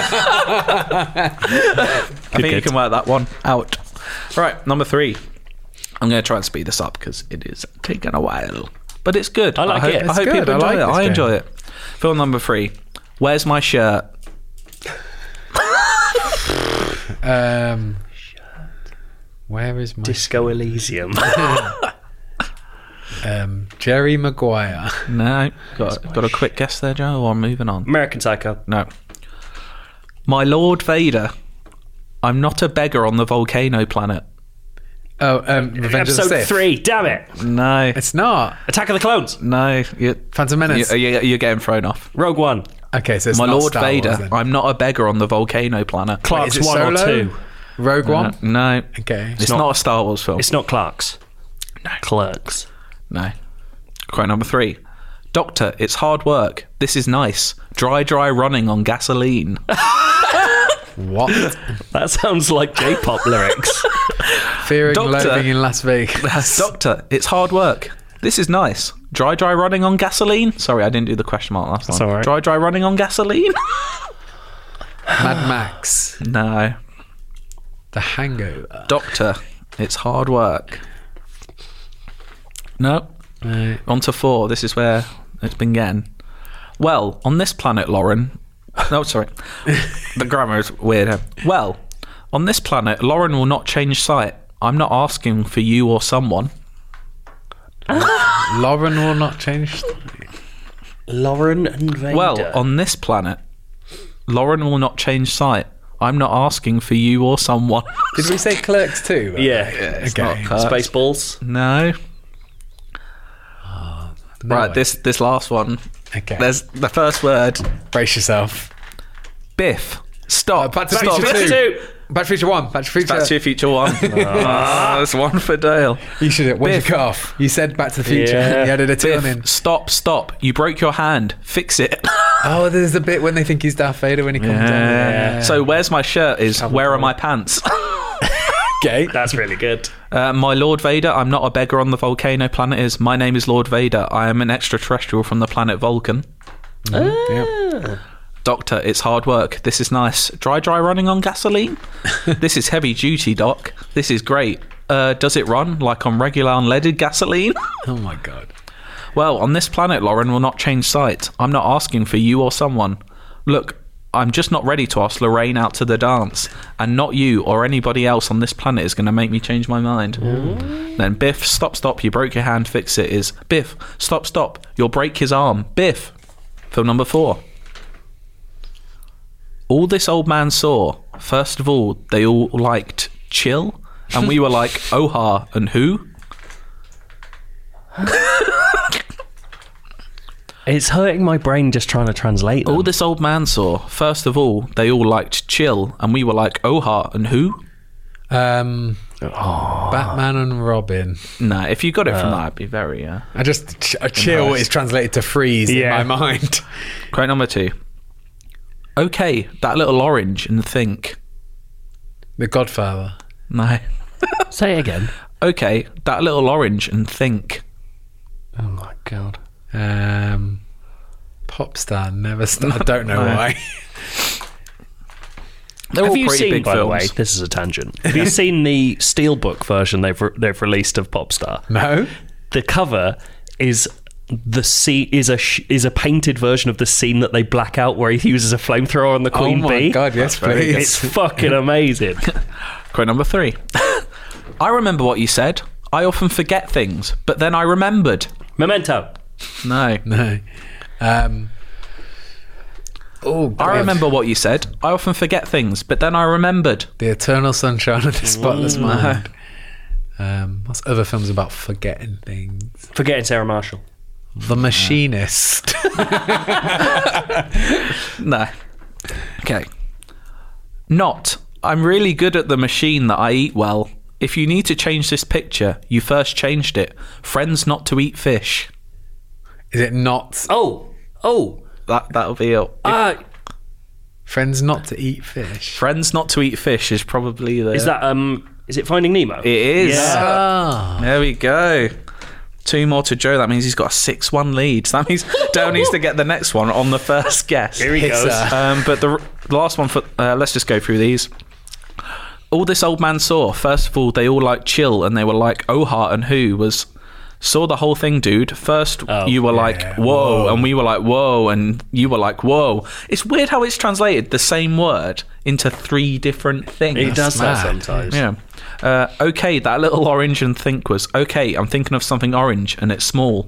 I think you can work that one out. Right, number 3. I'm going to try and speed this up because it is taking a while. But it's good.
I like it.
I hope
It's
people
good. I
enjoy
like
it.
this
I
game.
enjoy it. Film number 3. Where's my shirt?
Where is my
Disco Elysium.
Jerry Maguire?
No. Got a quick guess there, Joe, or I'm moving on?
American Psycho.
No. My Lord Vader. I'm not a beggar on the volcano planet.
Oh, Revenge of the
Episode
Sith.
3. Damn it.
No.
It's not.
Attack of the Clones.
No.
Phantom Menace.
You're getting thrown off.
Rogue One.
Okay, so it's
My
not
Lord
Star Wars,
Vader.
then.
I'm not a beggar on the volcano planet.
Clark's
Is it
1 or
Solo?
2.
Rogue One?
No.
Okay.
It's not a Star Wars film.
It's not Clark's. No. Clerks.
No. Quote number 3. Doctor, it's hard work. This is nice. Dry running on gasoline.
What?
That sounds like J-pop lyrics.
Fear and
Doctor.
Loathing in Las Vegas.
Doctor, it's hard work. This is nice. Dry running on gasoline. Sorry, I didn't do the question mark last time.
That's all right.
Dry running on gasoline.
Mad Max.
No.
The Hangover.
Doctor, it's hard work. No.
Right.
On to 4. This is where it's been getting. Well, on this planet, Lauren. No, sorry. The grammar is weird. Here. Well, on this planet, Lauren will not change sight. I'm not asking for you or someone.
Lauren will not change.
Lauren and Vader.
Well, on this planet, Lauren will not change sight. I'm not asking for you or someone.
Did we say Clerks too?
Yeah.
It's
Okay.
not Kurtz.
Spaceballs.
No.
No
Right,
idea.
this last one.
Okay.
There's the first word.
Brace yourself.
Biff. Stop.
Back to
Stop.
Future 2.
2.
Back to Future 1. Back to Future.
Back to the Future 1. That's one for Dale.
You should have. What'd you
Biff.
cut off? You said Back to the Future.
Yeah.
You added a turn in.
Biff, stop. You broke your hand. Fix it.
Oh, there's the bit when they think he's Darth Vader when he comes down.
So where's my shirt is where are my pants?
Okay.
That's really good.
My Lord Vader, I'm not a beggar on the volcano planet is. My name is Lord Vader. I am an extraterrestrial from the planet Vulcan.
Yep.
Doctor, it's hard work. This is nice. Dry running on gasoline? This is heavy duty, Doc. This is great. Does it run like on regular unleaded gasoline?
Oh my God.
Well, on this planet, Lauren will not change sight. I'm not asking for you or someone. Look, I'm just not ready to ask Lorraine out to the dance. And not you or anybody else on this planet is going to make me change my mind. Then Biff, stop, you broke your hand, fix it is. Biff, stop, you'll break his arm. Biff. Film number 4. All this old man saw, first of all, they all liked chill. And we were like, Oha, and who?
It's hurting my brain just trying to translate them.
All this old man saw, first of all, they all liked chill, and we were like, Oha, and who?
Batman and Robin.
Nah, if you got it from that, I'd be very,
I just chill is translated to freeze in my mind.
Quote number 2. Okay, that little orange, and think.
The Godfather.
No.
Say it again.
Okay, that little orange, and think.
Oh my God.
Pop star, never star. I don't know why.
They're
Have
all
you
pretty
seen,
big
by
films.
the way, this is a tangent. Have you seen the Steelbook version they've released of Popstar?
No.
The cover is is a painted version of the scene that they black out where he uses a flamethrower on the Queen
Oh my
Bee.
God, yes, please.
It's fucking amazing.
Quote number 3. I remember what you said. I often forget things, but then I remembered.
Memento.
No.
No.
I remember what you said. I often forget things, but then I remembered.
The Eternal Sunshine of the Spotless Mind. What's other films about forgetting things?
Forgetting Sarah Marshall.
The Machinist.
No. Okay. Not. I'm really good at the machine that I eat well. If you need to change this picture, you first changed it. Friends not to eat fish.
Is it not?
Oh.
That'll be it.
Friends not to eat fish.
Friends not to eat fish is probably the...
Is that is it Finding Nemo?
It is.
Ah.
There we go. 2 more to Joe. That means he's got a 6-1 lead. So that means Dale needs to get the next one on the first guess.
Here he goes.
But the last one for let's just go through these. All this old man saw. First of all, they all liked chill, and they were like, Oha, and who was... Saw the whole thing, dude. First, you were like, whoa, and we were like, whoa, and you were like, whoa. It's weird how it's translated the same word into 3 different things.
It does that sometimes.
Yeah. Okay, that little orange and think was, okay, I'm thinking of something orange, and it's small.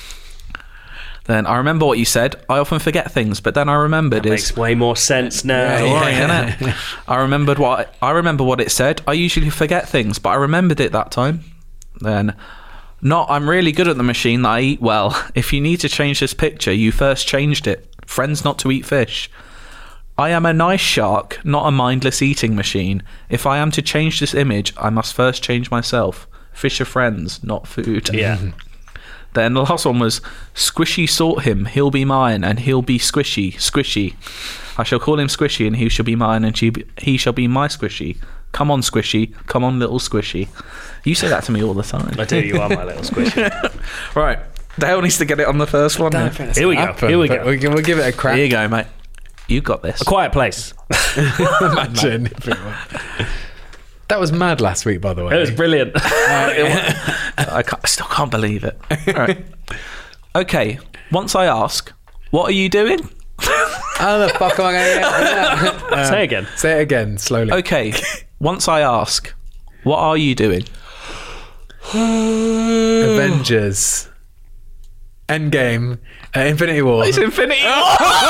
Then I remember what you said. I often forget things, but then I remembered.
That makes way more sense now.
Innit? I remember what it said. I usually forget things, but I remembered it that time. Then... Not, I'm really good at the machine that I eat well. If you need to change this picture, you first changed it. Friends not to eat fish. I am a nice shark, not a mindless eating machine. If I am to change this image, I must first change myself. Fish are friends, not food.
Yeah.
Then the last one was, Squishy sought him, he'll be mine, and he'll be squishy. I shall call him Squishy, and he shall be mine, and he shall be my Squishy. Come on, Squishy. Come on, little Squishy. You say that to me all the time.
I do, you are my little Squishy.
Right. Dale needs to get it on the first one.
Here we go.
We'll give it a crack.
Here you go, mate. You got this.
A Quiet Place.
Imagine. That was mad last week, by the way.
It was brilliant.
I still can't believe it. All right. Okay. Once I ask, what are you doing?
How the fuck am I going to get?
Say again.
Say it again, slowly.
Okay. Once I ask, what are you doing?
Avengers. Endgame. Infinity War.
It's Infinity War.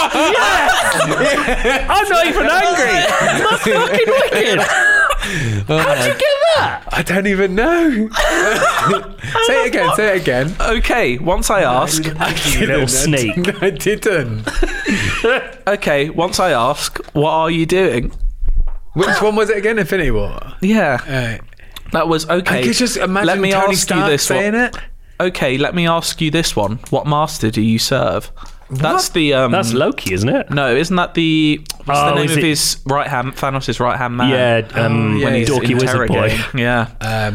I'm not even angry. That's fucking wicked. How'd you get that?
I don't even know. Say it again.
Okay. Once I ask.
You little sneak.
I didn't.
Okay. Once I ask, what are you doing?
Which one was it again? Infinity War.
Yeah. That was okay.
I could just imagine
let me
Tony
ask
Stark
you this
saying
one.
it.
Okay, let me ask you this one. What master do you serve? That's the
That's Loki, isn't it?
No, isn't that the What's the name of his right hand? Thanos' right hand man.
Yeah, when he's Dorky Wizard Boy.
Yeah.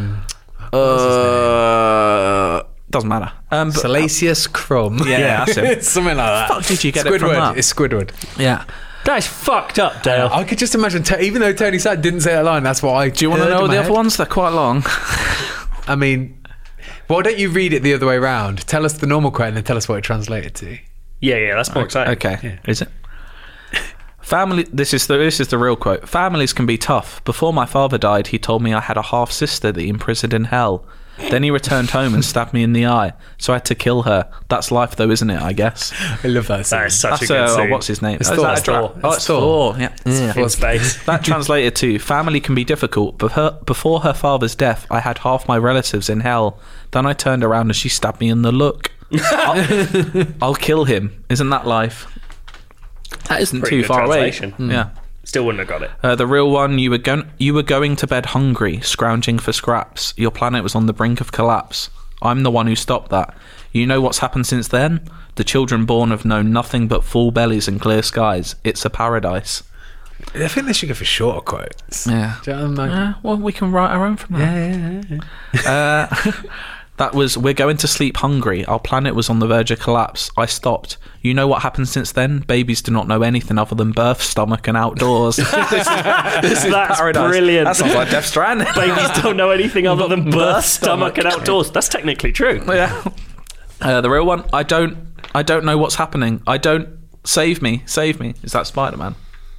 Doesn't matter.
Salacious Crumb.
Yeah, that's it.
Something like that.
Fuck did you get it from that?
It's Squidward.
Yeah.
That is fucked up, Dale.
I could just imagine, even though Tony Stark didn't say that line, that's what I.
Do you want to know the other ones? They're quite long.
I mean, why don't you read it the other way around? Tell us the normal quote and then tell us what it translated to.
Yeah, that's more exciting.
Okay,
Yeah.
Is it? Family. This is the real quote. Families can be tough. Before my father died, he told me I had a half sister that he imprisoned in hell. Then he returned home and stabbed me in the eye, so I had to kill her. That's life, though, isn't it? I guess.
I love that scene.
That is such a good scene.
What's his name?
It's Thor.
It's Thor. Yeah.
In space.
That translated to family can be difficult. Before her father's death, I had half my relatives in hell. Then I turned around and she stabbed me in the look. I'll kill him. Isn't that life? That isn't
Pretty
too
good
far away.
translation.
Yeah.
Still wouldn't have got it.
The real one, you were going to bed hungry, scrounging for scraps. Your planet was on the brink of collapse. I'm the one who stopped that. You know what's happened since then? The children born have known nothing but full bellies and clear skies. It's a paradise.
I think they should go for shorter quotes.
Yeah.
Do you know what I mean?
Well, we can write our own from that.
Yeah.
That was, we're going to sleep hungry. Our planet was on the verge of collapse. I stopped. You know what happened since then? Babies do not know anything other than birth, stomach, and outdoors. this is
That's
paradise.
brilliant.
That sounds like Death Stranding.
Babies don't know anything other than birth, stomach, and outdoors. That's technically true.
Yeah. The real one. I don't know what's happening. I don't. Save me. Is that Spider-Man?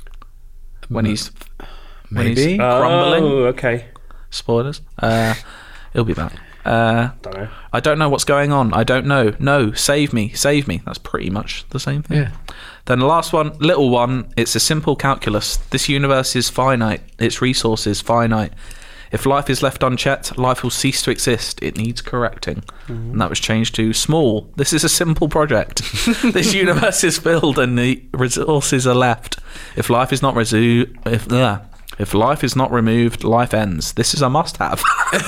When he's
Maybe.
crumbling.
Oh, okay.
Spoilers. He'll be back.
Don't know.
I don't know what's going on. I don't know. No, save me. That's pretty much the same thing.
Yeah.
Then the last one, little one, it's a simple calculus. This universe is finite. Its resources finite. If life is left unchecked, life will cease to exist. It needs correcting. And that was changed to small. This is a simple project. This universe is filled and the resources are left. If life is not If life is not removed, life ends. This is a must-have.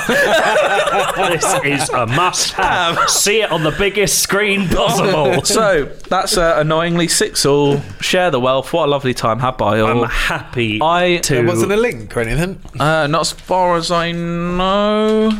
This is a must-have. See it on the biggest screen possible.
So, that's annoyingly 6-all. Share the wealth. What a lovely time had by all.
I'm happy
to...
There wasn't a link or anything?
Not as far as I know.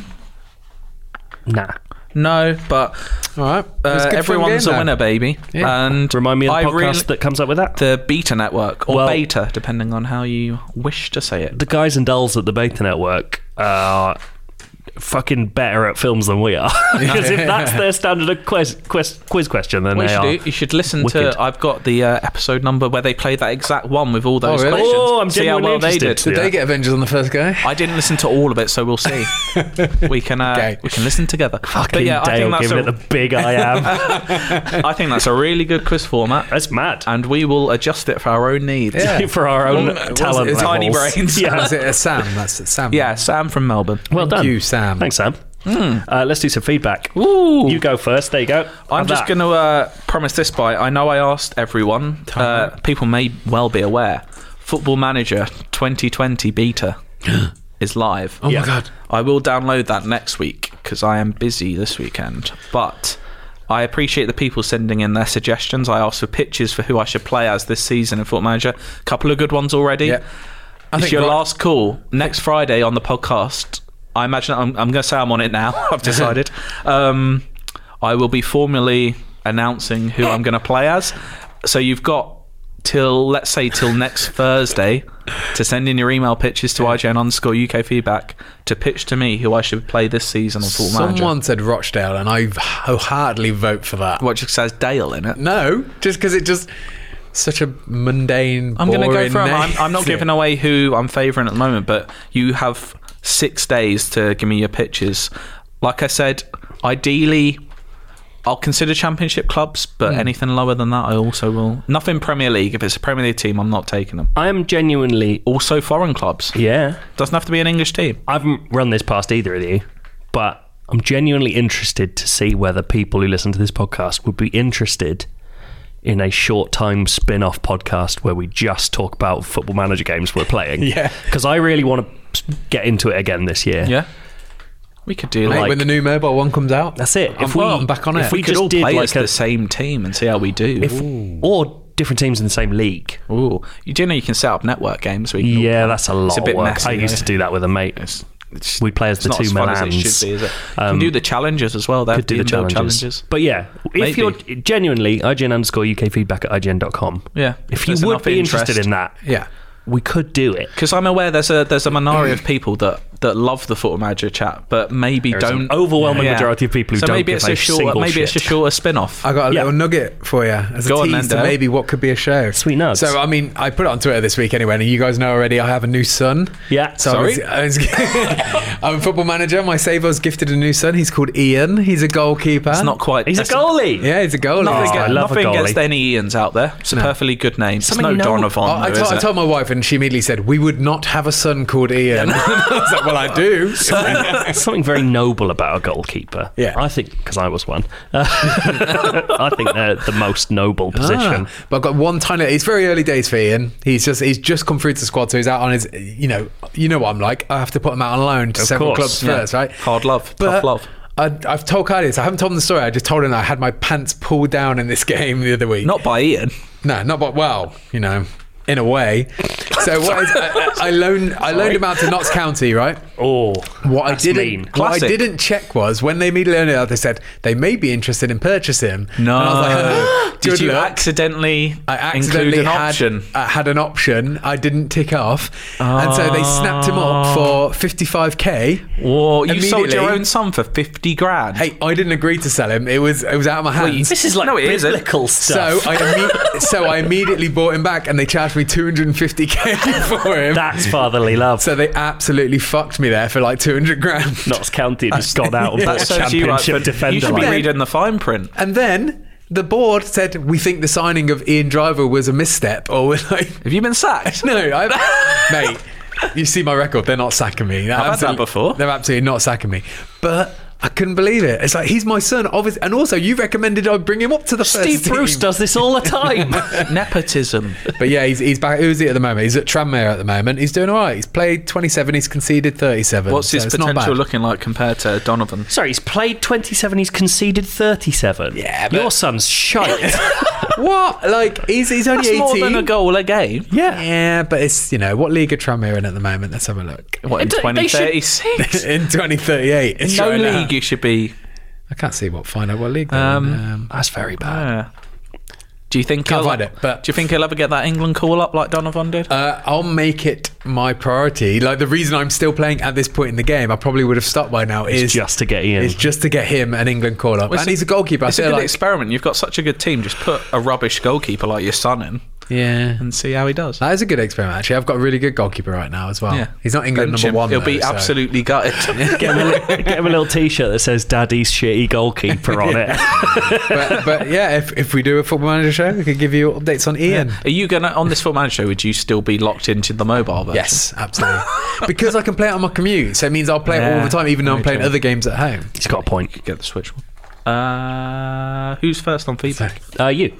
Nah.
No, but
All right. It was a good
everyone's
fun
a
game,
winner, baby.
Yeah.
And
Remind me of the podcast that comes up with that?
The Beta Network, or
Well-
Beta, depending on how you wish to say it.
The guys and dolls at the Beta Network are fucking better at films than we are. Because if that's their standard quiz question, then
What
they
you
are.
should do, you should listen
wicked.
to. I've got the episode number where they play that exact one with all those
really?
questions.
Oh, I'm
See how
genuinely
well they
interested.
did.
Did they get Avengers on the first go?
I didn't listen to all of it, so we'll see. We can listen together.
Fucking
But yeah, I
Dale
think that's
giving it the big I am.
I think that's a really good quiz format,
That's mad.
and we will adjust it for our own needs.
Yeah.
For our own
Well, was
talent
it-
Tiny
levels.
brains.
Yeah.
Was it a Sam? That's it, Sam.
Yeah, Sam from Melbourne.
Well done.
Thank you, Sam.
Thanks, Sam. Let's do some feedback.
Ooh.
You go first. There you go.
I'm
Have
just
that.
going to promise this by. I know I asked everyone. People may well be aware. Football Manager 2020 beta is live.
Oh my God.
I will download that next week because I am busy this weekend. But I appreciate the people sending in their suggestions. I asked for pitches for who I should play as this season in Football Manager. A couple of good ones already.
Yeah.
It's your last call. Next Friday on the podcast, I imagine I'm going to say I'm on it now. I've decided. I will be formally announcing who I'm going to play as. So you've got till next Thursday to send in your email pitches to IGN_UK feedback to pitch to me who I should play this season on Football Manager.
Someone said Rochdale, and I wholeheartedly vote for that.
What just says Dale in it?
No, just because it just such a mundane.
I'm going to go
boring
for him.
name.
I'm not giving away who I'm favouring at the moment, but you have 6 days to give me your pitches. Like I said, ideally, I'll consider Championship clubs, but anything lower than that, I also will. Nothing Premier League. If it's a Premier League team, I'm not taking them.
I am genuinely.
Also, foreign clubs.
Yeah.
Doesn't have to be an English team.
I haven't run this past either of you, but I'm genuinely interested to see whether people who listen to this podcast would be interested in a short time spin-off podcast where we just talk about Football Manager games we're playing.
Yeah.
Because I really want to get into it again this year.
Yeah. We could do
Mate,
like-
when the new mobile one comes out.
That's it.
I'm back on it.
If we
We could
just
all
did
play
like
as the same team and see how we do.
or different teams in the same league.
Ooh, you do know you can set up network games. Where you can
Yeah, that's a lot
It's a bit
of work.
messy,
I used to do that with a mate. We play as the
not
two
as fun as it
Milans.
should be, is it? You can do the challenges as well. They
Could
have
do the
inbuilt
challenges. But yeah, if you're genuinely IGN_UK feedback at IGN.com.
Yeah,
If you
there's
would
enough
be
interest.
interested in that,
Yeah.
we could do it.
Because I'm aware there's a minority of people that love the Football Manager chat, but maybe
There's
don't.
an overwhelming majority of people who
so
don't
maybe
give
it's
a
a short.
single
Maybe it's a
shit.
shorter spin-off.
I got a little nugget for you as
Go
a
on
tease
then,
to
Dale.
maybe what could be a show.
Sweet nugs.
So, I mean, I put it on Twitter this week anyway, and you guys know already I have a new son.
Yeah,
So
sorry.
I'm a football manager. My Savo's gifted a new son. He's called Ian. He's a goalkeeper.
It's not quite.
He's a goalie.
Yeah, he's a goalie.
Nothing,
I love a
nothing
goalie.
against any Ians out there. It's a perfectly good name. It's
Something
no
no-
Donovan.
I
though, is it?
told my wife, and she immediately said, "We would not have a son called Ian." I was like, "Well, I do."
Something very noble about a goalkeeper.
Yeah.
I think, because I was one, I think they're the most noble position.
But I've got one tiny. It's very early days for Ian. He's just come through to the squad, so he's out on his. You know what I'm like. I have to put him out on loan to
Of
several
course,
clubs
yeah.
first, right?
Hard love,
But
tough love.
I've told Cardi this. I haven't told him the story. I just told him that I had my pants pulled down in this game the other week.
Not by Ian.
No, not but well, in a way. So what is, I loaned him out to Notts County, right?
Oh,
What
that's
I
mean.
didn't check was when they immediately learned it, they said they may be interested in purchasing him.
No.
And I was like, oh,
Did
good
you
luck.
accidentally
I accidentally
include an option?
had an option I didn't tick off, and so they snapped him up for 55k.
Whoa, you sold your
Immediately.
own son for 50 grand.
Hey, I didn't agree to sell him. It was out of my hands.
This is like
No, it isn't.
biblical stuff.
So I immediately bought him back, and they charged me 250k for him.
That's fatherly love.
So they absolutely fucked me there for like 200 grand.
Notts County just got out and
that
bought a
serves you right.
championship
But
defender.
you should be
like-
reading the fine print.
And then the board said we think the signing of Ian Driver was a misstep, or we're like,
Have you been sacked?
no, mate. You see my record; they're not sacking me.
I've had that before.
They're absolutely not sacking me. But I couldn't believe it. It's like he's my son, obviously, and also you recommended I bring him up to the first
Steve
team.
Bruce does this all the time.
Nepotism.
But yeah, he's back. Who's he at the moment? He's at Tranmere at the moment. He's doing all right. He's played 27. He's conceded 37.
What's his
so it's not
potential
bad.
looking like compared to Donovan?
Sorry, he's played 27, he's conceded 37.
Yeah, but-
Your son's shite.
What? Like he's only
That's
18.
more than a goal a game.
Yeah, but it's what league are Tranmere in at the moment? Let's have a look.
What, in
They should-
2036?
In 2038.
In
it's
no
right now.
league you should be.
I can't see find out what league they're in.
That's very bad.
Do you think
Can't
he'll
find it, but-
do you think he'll ever get that England call up like Donovan did?
I'll make it my priority. Like the reason I'm still playing at this point in the game, I probably would have stopped by now.
It's just to get Ian.
Is just to get him an England call up,
Well,
and he's a goalkeeper. I
It's a
feel
good
like
experiment. You've got such a good team. Just put a rubbish goalkeeper like your son in
yeah,
and see how he does.
that is a good experiment. Actually, I've got a really good goalkeeper right now as well.
Yeah.
He's not England
Bench
number
him.
one.
He'll be
though, so-
absolutely gutted.
Get him a little t-shirt that says Daddy's shitty goalkeeper on it.
but yeah, if we do a football manager show, we could give you updates on Ian.
Are you gonna on this Football Manager show? Would you still be locked into the mobile version?
Yes, absolutely. Because I can play it on my commute, so it means I'll play it all the time, even though I'm
very
playing
true.
other games at home.
He's got a point.
Get the Switch one. Who's first on feedback?
You.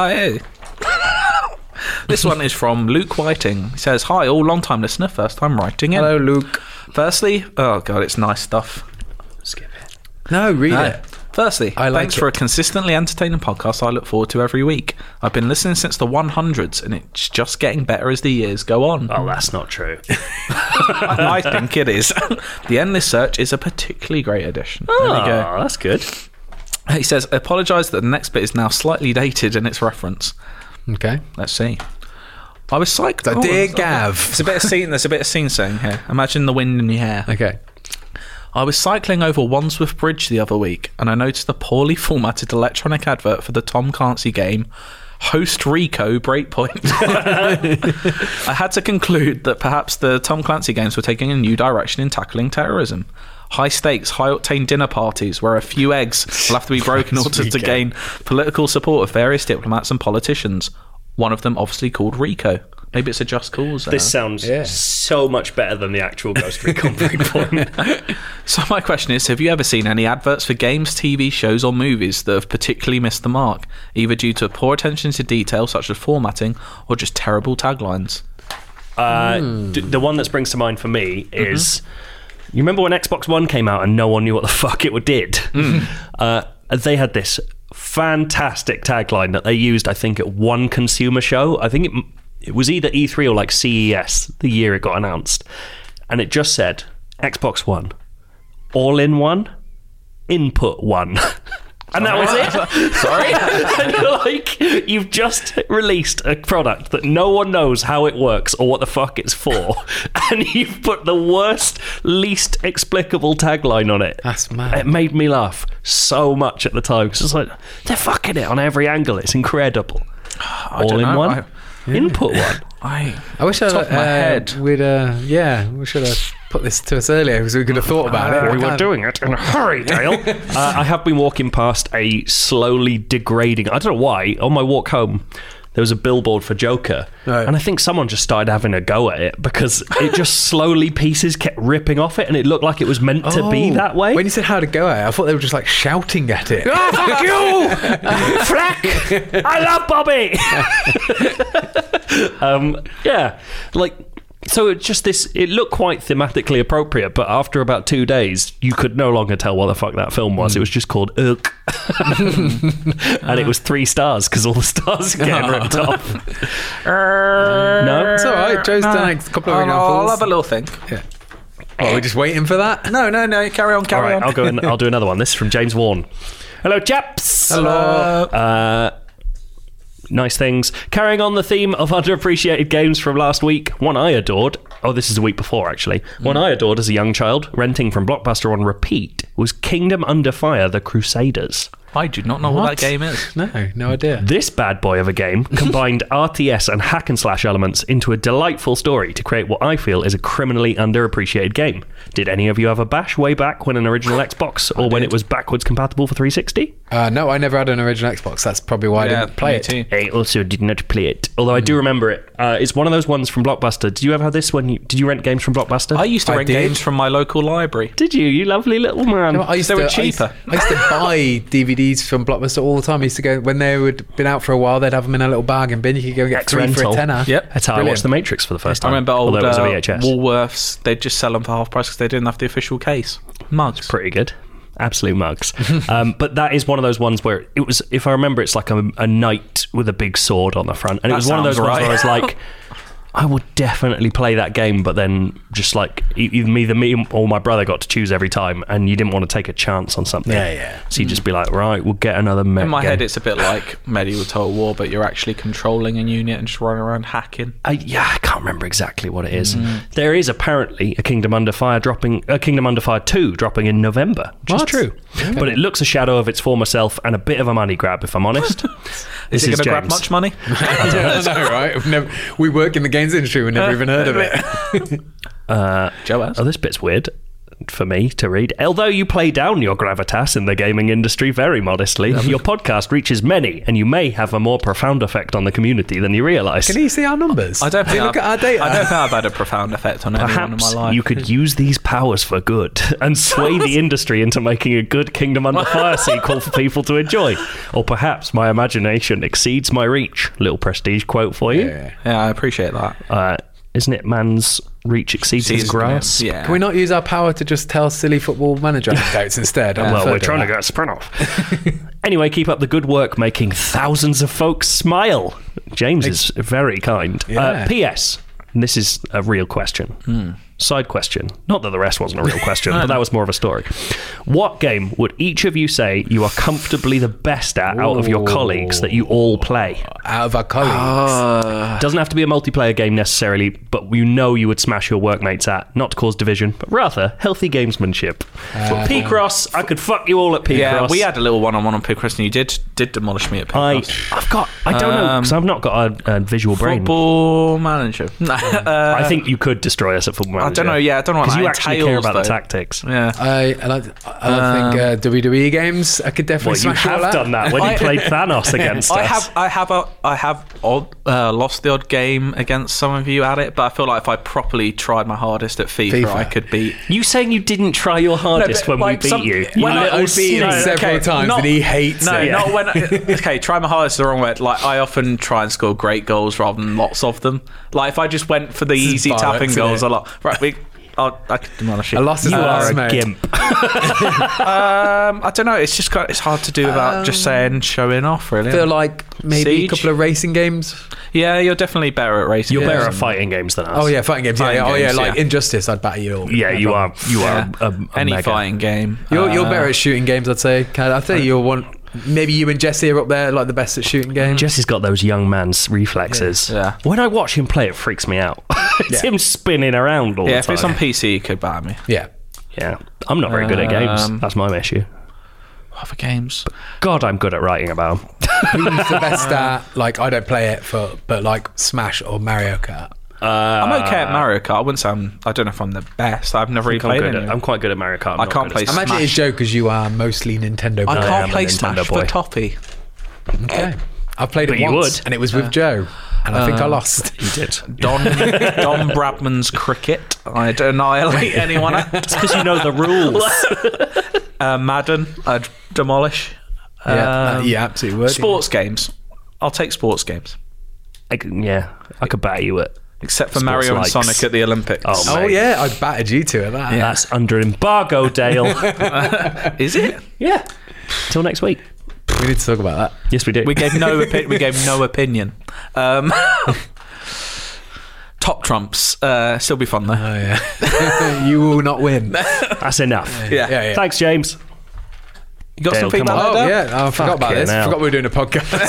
This one is from Luke Whiting. He says, "Hi, all long-time listener, first-time writing in.
Hello, Luke.
Firstly, oh god, it's nice stuff.
Skip it.
No, read
No.
it.
Firstly,
I like
thanks for a
it.
consistently entertaining podcast I look forward to every week. I've been listening since the 100s, and it's just getting better as the years go on.
Oh, that's not true.
I think it is. The Endless Search is a particularly great addition. There we go.
Oh, that's good.
He says, apologise that the next bit is now slightly dated in its reference.
Okay.
Let's see. I was psyched.
So, dear Gav.
There's a bit of scene. There's a bit of scene saying here. Imagine the wind in your hair.
Okay.
I was cycling over Wandsworth Bridge the other week, and I noticed a poorly formatted electronic advert for the Tom Clancy game Host Rico Breakpoint. I had to conclude that perhaps the Tom Clancy games were taking a new direction in tackling terrorism. High stakes, high octane dinner parties where a few eggs will have to be broken in order to gain political support of various diplomats and politicians. One of them obviously called Rico. Maybe it's a just cause.
This sounds so much better than the actual Ghost Recon Breakpoint.
So my question is, have you ever seen any adverts for games, TV shows or movies that have particularly missed the mark, either due to poor attention to detail such as formatting or just terrible taglines?
The one that springs to mind for me is, you remember when Xbox One came out and no one knew what the fuck it did? They had this fantastic tagline that they used, I think, at one consumer show. I think it was either E3 or like CES, the year it got announced. And it just said, Xbox One, all-in-one, input one. And that was it. Sorry? And you're like, you've just released a product that no one knows how it works or what the fuck it's for. And you've put the worst, least explicable tagline on it.
That's mad.
It made me laugh so much at the time. Because it's like, they're fucking it on every angle. It's incredible. All in one, input one.
I
wish
top of my head.
we should have put this to us earlier because we could have thought about it.
We were doing it in a hurry, Dale. I have been walking past a slowly degrading, I don't know why, on my walk home, there was a billboard for Joker. Right. And I think someone just started having a go at it because it just slowly, pieces kept ripping off it and it looked like it was meant to be that way.
When you said how to go at it, I thought they were just like shouting at it.
Oh, fuck you! Flack! I love Bobby! Yeah, like, so it just it looked quite thematically appropriate, but after about 2 days you could no longer tell what the fuck that film was. It was just called Urk. And it was 3 stars because all the stars are getting ripped off. No,
it's alright. Joe's done a couple of examples.
I'll have a little think.
Yeah. Are we just waiting for that?
No, carry on.
I'll go and I'll do another one. This is from James Warren. Hello, chaps.
Hello.
Nice things. Carrying on the theme of underappreciated games from last week, one I adored. Oh, this is a week before, actually. One I adored as a young child, renting from Blockbuster on repeat, was Kingdom Under Fire: The Crusaders.
I do not know what that game is.
No idea.
This bad boy of a game combined RTS and hack and slash elements into a delightful story to create what I feel is a criminally underappreciated game. Did any of you have a bash way back when an original Xbox or when it was backwards compatible for 360?
No, I never had an original Xbox. That's probably why I didn't play it.
Too. I also did not play it, although I do remember it. It's one of those ones from Blockbuster. Did you ever have this did you rent games from Blockbuster?
I used to rent games from my local library.
Did you? You lovely little man.
They were cheaper.
I used to buy DVDs from Blockbuster all the time. I used to go, when they would been out for a while, they'd have them in a little bargain bin. You could go and get 3 for a tenner.
Yep. That's how I watched The Matrix for the first time.
I remember old
it was a VHS.
Woolworths, they'd just sell them for half price because they didn't have the official case. Mugs.
Pretty good. Absolute mugs. But that is one of those ones where it was, if I remember, it's like a knight with a big sword on the front. And it was one of those ones where I was like, I would definitely play that game, but then just like either me or my brother got to choose every time, and you didn't want to take a chance on something.
Yeah.
So you'd just be like, right, we'll get another mech.
In my
game.
head, it's a bit like Medieval Total War, but you're actually controlling a unit and just running around hacking.
I can't remember exactly what it is. There is apparently a Kingdom Under Fire 2 dropping in November, which is true. Okay. But it looks a shadow of its former self and a bit of a money grab, if I'm honest.
Is it going to grab much money?
I don't know, right? We work in the games industry. We've never even heard of it.
Joe has.
Oh, this bit's weird for me to read. Although you play down your gravitas in the gaming industry very modestly, your podcast reaches many, and you may have a more profound effect on the community than you realise.
Can you see our numbers?
I don't think
look at our data.
I don't think I've had a profound effect on anyone in my life.
Perhaps you could use these powers for good and sway the industry into making a good Kingdom Under Fire sequel for people to enjoy. Or perhaps my imagination exceeds my reach. Little prestige quote for you.
Yeah, I appreciate that.
Isn't it man's reach exceeds his grasp?
Yeah.
Can we not use our power to just tell silly football manager anecdotes instead?
Well, we're trying to get a sprint off. Anyway, keep up the good work making thousands of folks smile. James is very kind.
Yeah.
P.S. And this is a real question. Side question. Not that the rest wasn't a real question, but that was more of a story. What game would each of you say you are comfortably the best at out of your colleagues that you all play?
Out of our colleagues?
Doesn't have to be a multiplayer game necessarily, but you know you would smash your workmates at, not to cause division, but rather healthy gamesmanship. P-Cross, I could fuck you all at P-Cross.
Yeah, we had a little one-on-one on P-Cross, and you did demolish me at P-Cross.
I don't know, because I've not got a visual brain.
Football Manager.
I think you could destroy us at Football Manager.
I don't know. Yeah, I don't know what that
you actually
entails,
care about
though.
the tactics.
Yeah,
I think WWE games. I could definitely smash
you have done that when you played Thanos against us.
I have lost the odd game against some of you at it, but I feel like if I properly tried my hardest at FIFA. I could beat.
You saying you didn't try your hardest when we beat you?
When I've beaten him several times and he hates it.
Not when. Okay, try my hardest is the wrong word. Like I often try and score great goals rather than lots of them. Like if I just went for the easy tapping goals a lot. Right, I could demolish it.
A loss is
You
a loss,
are a
mate.
gimp.
I don't know. It's just it's hard to do without just showing off. Really,
I feel like maybe
Siege?
a couple of racing games.
yeah, you're definitely better at racing.
You're better at
games.
fighting games than us.
Oh yeah, fighting games.
Fighting games,
like
yeah.
Injustice, I'd batter you all.
Yeah, you are. You are
Any
mega.
fighting game.
You're better at shooting games, I'd say. I think you're one. Maybe you and Jesse are up there, like the best at shooting games.
Jesse's got those young man's reflexes.
Yeah.
When I watch him play, it freaks me out. It's him spinning around all
Yeah,
the
if
time.
it's on PC, you could bat me.
Yeah.
Yeah, I'm not very good at games. That's my issue.
Other games.
God, I'm good at writing about them.
Who's the best at? Like, I don't play it but like Smash or Mario Kart.
I'm okay at Mario Kart. I wouldn't say I don't know if I'm the best. I've never really played it.
I'm quite good at Mario Kart.
I can't play
I imagine it's Joe because you are mostly Nintendo.
I
boy.
am
can't
a
play
Nintendo
Smash
boy.
for Toppy.
Okay. I played
But
it
you
once,
would.
and it was with Joe, and I think I lost.
You did.
Don Bradman's cricket. I'd annihilate anyone at.
It's because you know the rules.
Madden. I'd demolish.
Yeah, absolutely would.
Sports games. I'll take sports games.
I could batter you at.
Except for
Sports
Mario
likes.
and Sonic at the Olympics.
Oh,
Oh
mate.
yeah, I battered you two at that.
That's under embargo, Dale.
Is it?
Yeah. Till next week.
We need to talk about that.
Yes, we do.
We gave no opinion. Top trumps. Still be fun though.
Oh yeah. You will not win.
That's enough.
Yeah.
Thanks, James.
You got
Dale,
some
come
feedback?
on.
Oh
there, Dale?
yeah, I forgot about
Fucking
this.
hell.
Forgot we were doing a podcast.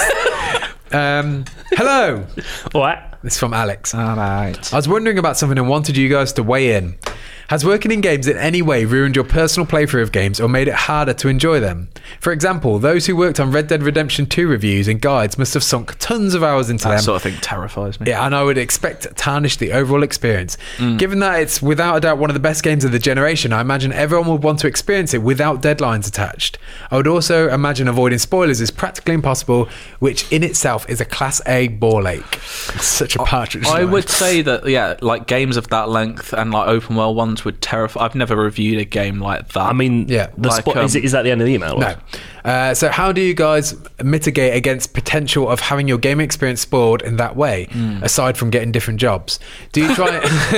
Hello.
What?
This is from Alex.
All right.
I was wondering about something and wanted you guys to weigh in. Has working in games in any way ruined your personal playthrough of games or made it harder to enjoy them? For example, those who worked on Red Dead Redemption 2 reviews and guides must have sunk tons of hours into
That
them.
sort of thing terrifies me.
Yeah, and I would expect to tarnish the overall experience. Given that it's without a doubt one of the best games of the generation, I imagine everyone would want to experience it without deadlines attached. I would also imagine avoiding spoilers is practically impossible, which in itself is a Class A ball ache. It's such a partridge.
I
line.
would say that, yeah, like games of that length and like open world ones would terrify. I've never reviewed a game like that.
I mean,
Yeah.
the
Like,
is that the end of the email?
No. So how do you guys mitigate against potential of having your game experience spoiled in that way, aside from getting different jobs? Do you try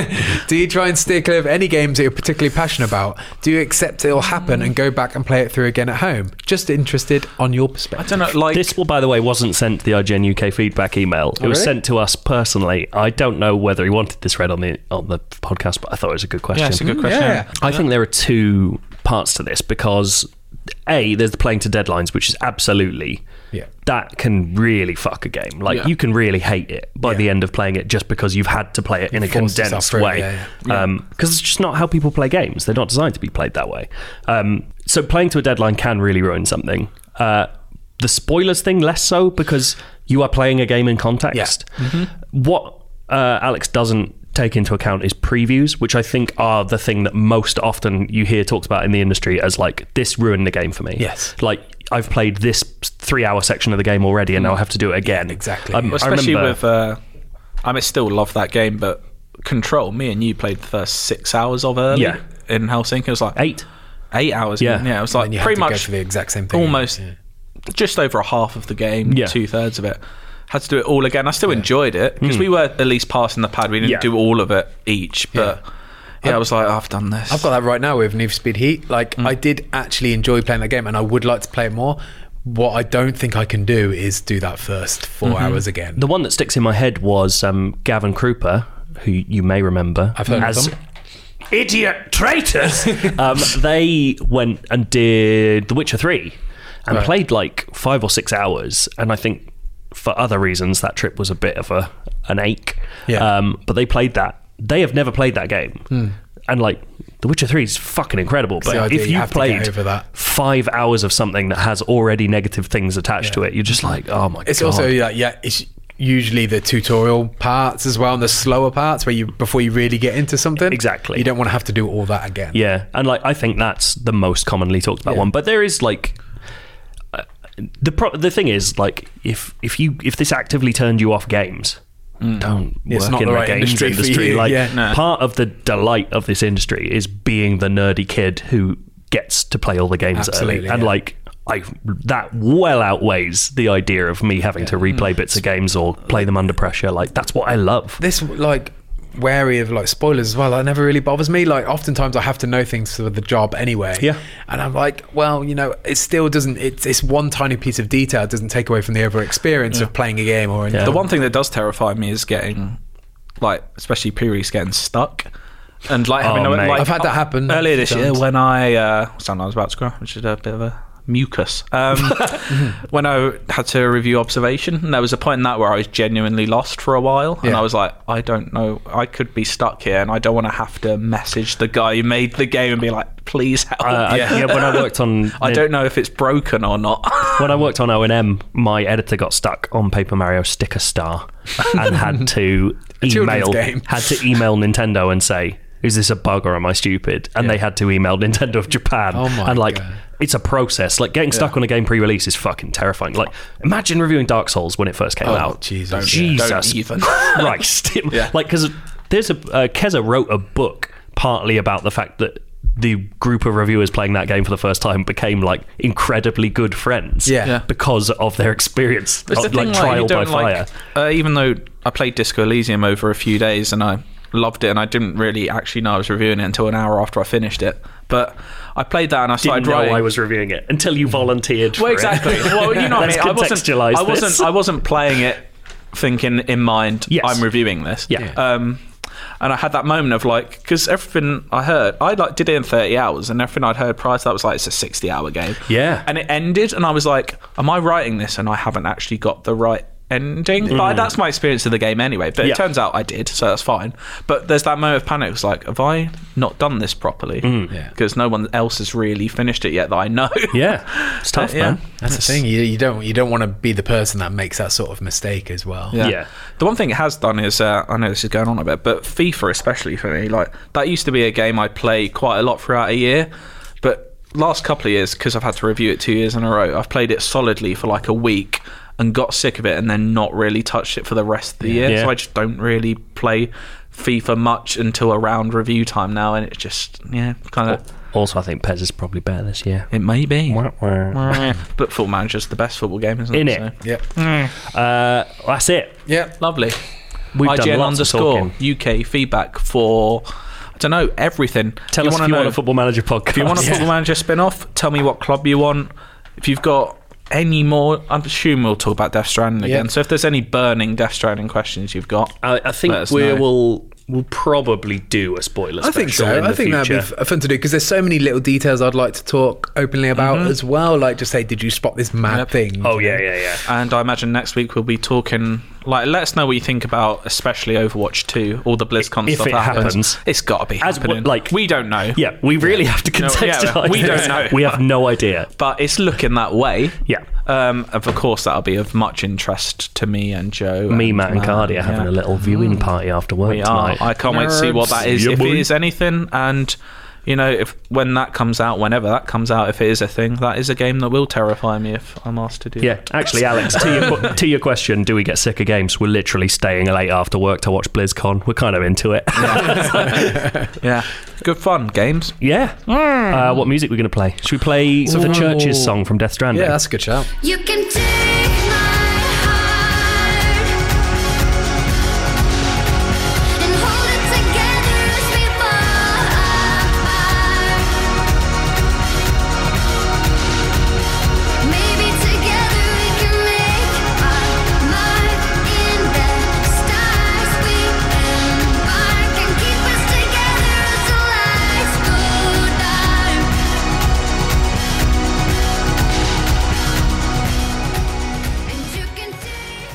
do you try and steer clear of any games that you're particularly passionate about? Do you accept it'll happen and go back and play it through again at home? Just interested on your
I
perspective.
don't know, like
This, by the way, wasn't sent to the IGN UK feedback email. It was
really?
sent to us personally. I don't know whether he wanted this read on the podcast, but I thought it was a good question.
yeah, it's a good question.
yeah.
I think there are two parts to this because there's the playing to deadlines, which is absolutely
Yeah.
that can really fuck a game. Like
Yeah.
you can really hate it by the end of playing it just because you've had to play it in a
forced yourself
condensed
through it,
way. Because it's just not how people play games. They're not designed to be played that way. So playing to a deadline can really ruin something. The spoilers thing less so because you are playing a game in context. What Alex doesn't take into account is previews, which I think are the thing that most often you hear talked about in the industry as like, this ruined the game for me.
Yes.
Like, I've played this 3-hour section of the game already and now I have to do it again.
exactly.
I
Especially
remember-
with, I still love that game, but Control, me and you played the first 6 hours of early
Yeah.
in Helsinki. It was like
8.
hours.
Yeah.
Yeah, it was like
And you had
pretty
to go
much
for the exact same thing.
almost just over a half of the game,
Yeah.
2/3 of it. Had to do it all again. I still enjoyed it because we were at least passing the pad. We didn't
Yeah.
do all of it each, but I was like, I've done this.
I've got that right now with Need for Speed Heat. Like, I did actually enjoy playing that game, and I would like to play it more. What I don't think I can do is do that first 4 hours again.
The one that sticks in my head was Gavin Krupa, who you may remember.
I've heard of
as
them.
Idiot traitors. They went and did The Witcher 3 and
Right.
played like 5 or 6 hours. And I think for other reasons, that trip was a bit of an ache.
Yeah.
But they played that. They have never played that game. And like, The Witcher 3 is fucking incredible.
the
But
idea
if
you
you've
have to get
played
over that.
5 hours of something that has already negative things attached to it, you're just like, oh my God.
It's also like, it's usually the tutorial parts as well, and the slower parts where before you really get into something.
Exactly.
You don't want to have to do all that again.
Yeah, and like I think that's the most commonly talked about
Yeah.
one. But there is like the thing is like if this actively turned you off games, don't
It's
work
not
in
the
the
right
games
industry for
industry.
you,
Like
yeah.
No.
part of the delight of this industry is being the nerdy kid who gets to play all the games
Absolutely,
early, and
yeah.
like. That well outweighs the idea of me having to replay bits of games or play them under pressure. Like that's what I love.
This, like, wary of like spoilers as well. That never really bothers me. Like oftentimes I have to know things for the job anyway.
Yeah.
And I'm like, well, you know, it still doesn't. It's one tiny piece of detail. It doesn't take away from the overall experience of playing a game or anything.
The one thing that does terrify me is getting, like, especially pre-release, getting stuck. And like having
mate.
I've had that happen
earlier this year
times.
when I was about to cry, which is a bit of a mucus. When I had to review Observation, and there was a point in that where I was genuinely lost for a while, and
Yeah.
I was like, I don't know, I could be stuck here, and I don't want to have to message the guy who made the game and be like, please help.
When I worked on,
I don't know if it's broken or not.
when I worked on O&M, my editor got stuck on Paper Mario Sticker Star and had to
children's game.
email Nintendo and say, is this a bug or am I stupid? And they had to email Nintendo of Japan.
Oh my
and like,
God.
it's a process. Like getting stuck on a game pre-release is fucking terrifying. Like, imagine reviewing Dark Souls when it first came out.
Jesus.
Jesus
Don't even.
Christ. Like, because there's Keza wrote a book partly about the fact that the group of reviewers playing that game for the first time became like incredibly good friends
Yeah.
because of their experience
It's the
of like
thing,
trial
you
by
don't
fire.
Even though I played Disco Elysium over a few days and I loved it, and I didn't really actually know I was reviewing it until an hour after I finished it. But I played that and I started
Didn't know
writing.
I was reviewing it until you volunteered.
Well,
for
exactly.
It.
Well, you know what I
Let's
mean.
contextualise this.
I wasn't playing it thinking in mind,
Yes.
I'm reviewing this.
Yeah.
And I had that moment of like, because everything I heard, I like did it in 30 hours, and everything I'd heard prior to that was like, it's a 60-hour game.
Yeah.
And it ended, and I was like, am I writing this and I haven't actually got the right ending? But that's my experience of the game anyway. But
Yeah.
it turns out I did, so that's fine. But there's that moment of panic. It's like, have I not done this properly?
Yeah.
Because no one else has really finished it yet that I know.
Yeah, it's tough,
Yeah.
man.
That's the thing. You don't want to be the person that makes that sort of mistake as well.
Yeah.
The one thing it has done is, I know this is going on a bit, but FIFA especially for me, like that used to be a game I play quite a lot throughout a year, but last couple of years, because I've had to review it 2 years in a row, I've played it solidly for like a week and got sick of it and then not really touched it for the rest of the year.
Yeah.
So I just don't really play FIFA much until around review time now, and it just, kind of...
Also, I think Pez is probably better this year.
It may be.
Wah, wah.
But Football Manager's the best football game, isn't it?
Innit?
So-
Yeah.
That's it.
Yeah.
Lovely.
We've done
IGN
lots of talking.
UK feedback for, I don't know, everything.
Tell us if you want a Football Manager podcast.
If you want a Football Manager spin-off, tell me what club you want. If you've got any more, I'm assuming we'll talk about Death Stranding again.
Yeah.
So if there's any burning Death Stranding questions you've got,
I think
let us know.
we'll probably do a spoiler special.
I think so.
in the
I think
future.
that'd be fun to do because there's so many little details I'd like to talk openly about as well. Like just say, did you spot this mad thing?
Oh, yeah.
and I imagine next week we'll be talking, like, let us know what you think about, especially Overwatch 2, all the BlizzCon
If
stuff
it
that happens.
happens.
It's got to be
As
happening.
like-
we don't know.
Yeah, we really have to
No, yeah,
contextualise
we don't
this.
know.
We have no idea.
But it's looking that way.
Yeah.
Of course, that'll be of much interest to me and Joe.
Me, Matt, and Cardi are having a little viewing party after work
We are.
tonight.
I can't wait to see what that is.
Yeah,
if
boy.
it is anything, and you know, if when that comes out, whenever that comes out, if it is a thing, that is a game that will terrify me if I'm asked to do.
Yeah, actually, Alex, to your question, do we get sick of games? We're literally staying late after work to watch BlizzCon. We're kind of into it.
Yeah, good fun games.
Yeah. What music are we going to play? Should we play the Church's song from Death Stranding?
Yeah, that's a good shout.
You can take my heart and hold it together as we fall apart. Maybe together we can make our mark in the stars. We embark and keep us together as the lights go dark. And you can take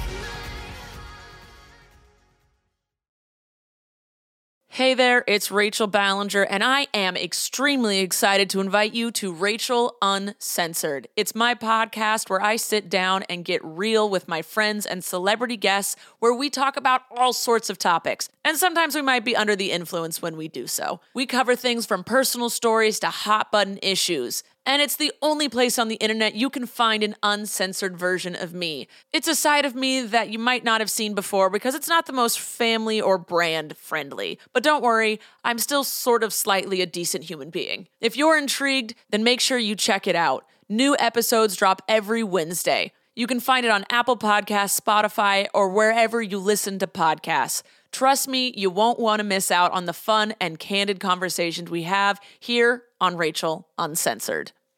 Hey there, it's Rachel Ballinger, and I am extremely excited to invite you to Rachel Uncensored. It's my podcast where I sit down and get real with my friends and celebrity guests, where we talk about all sorts of topics. And sometimes we might be under the influence when we do so. We cover things from personal stories to hot button issues. And it's the only place on the internet you can find an uncensored version of me. It's a side of me that you might not have seen before because it's not the most family or brand friendly. But don't worry, I'm still sort of slightly a decent human being. If you're intrigued, then make sure you check it out. New episodes drop every Wednesday. You can find it on Apple Podcasts, Spotify, or wherever you listen to podcasts. Trust me, you won't want to miss out on the fun and candid conversations we have here on Rachel Uncensored.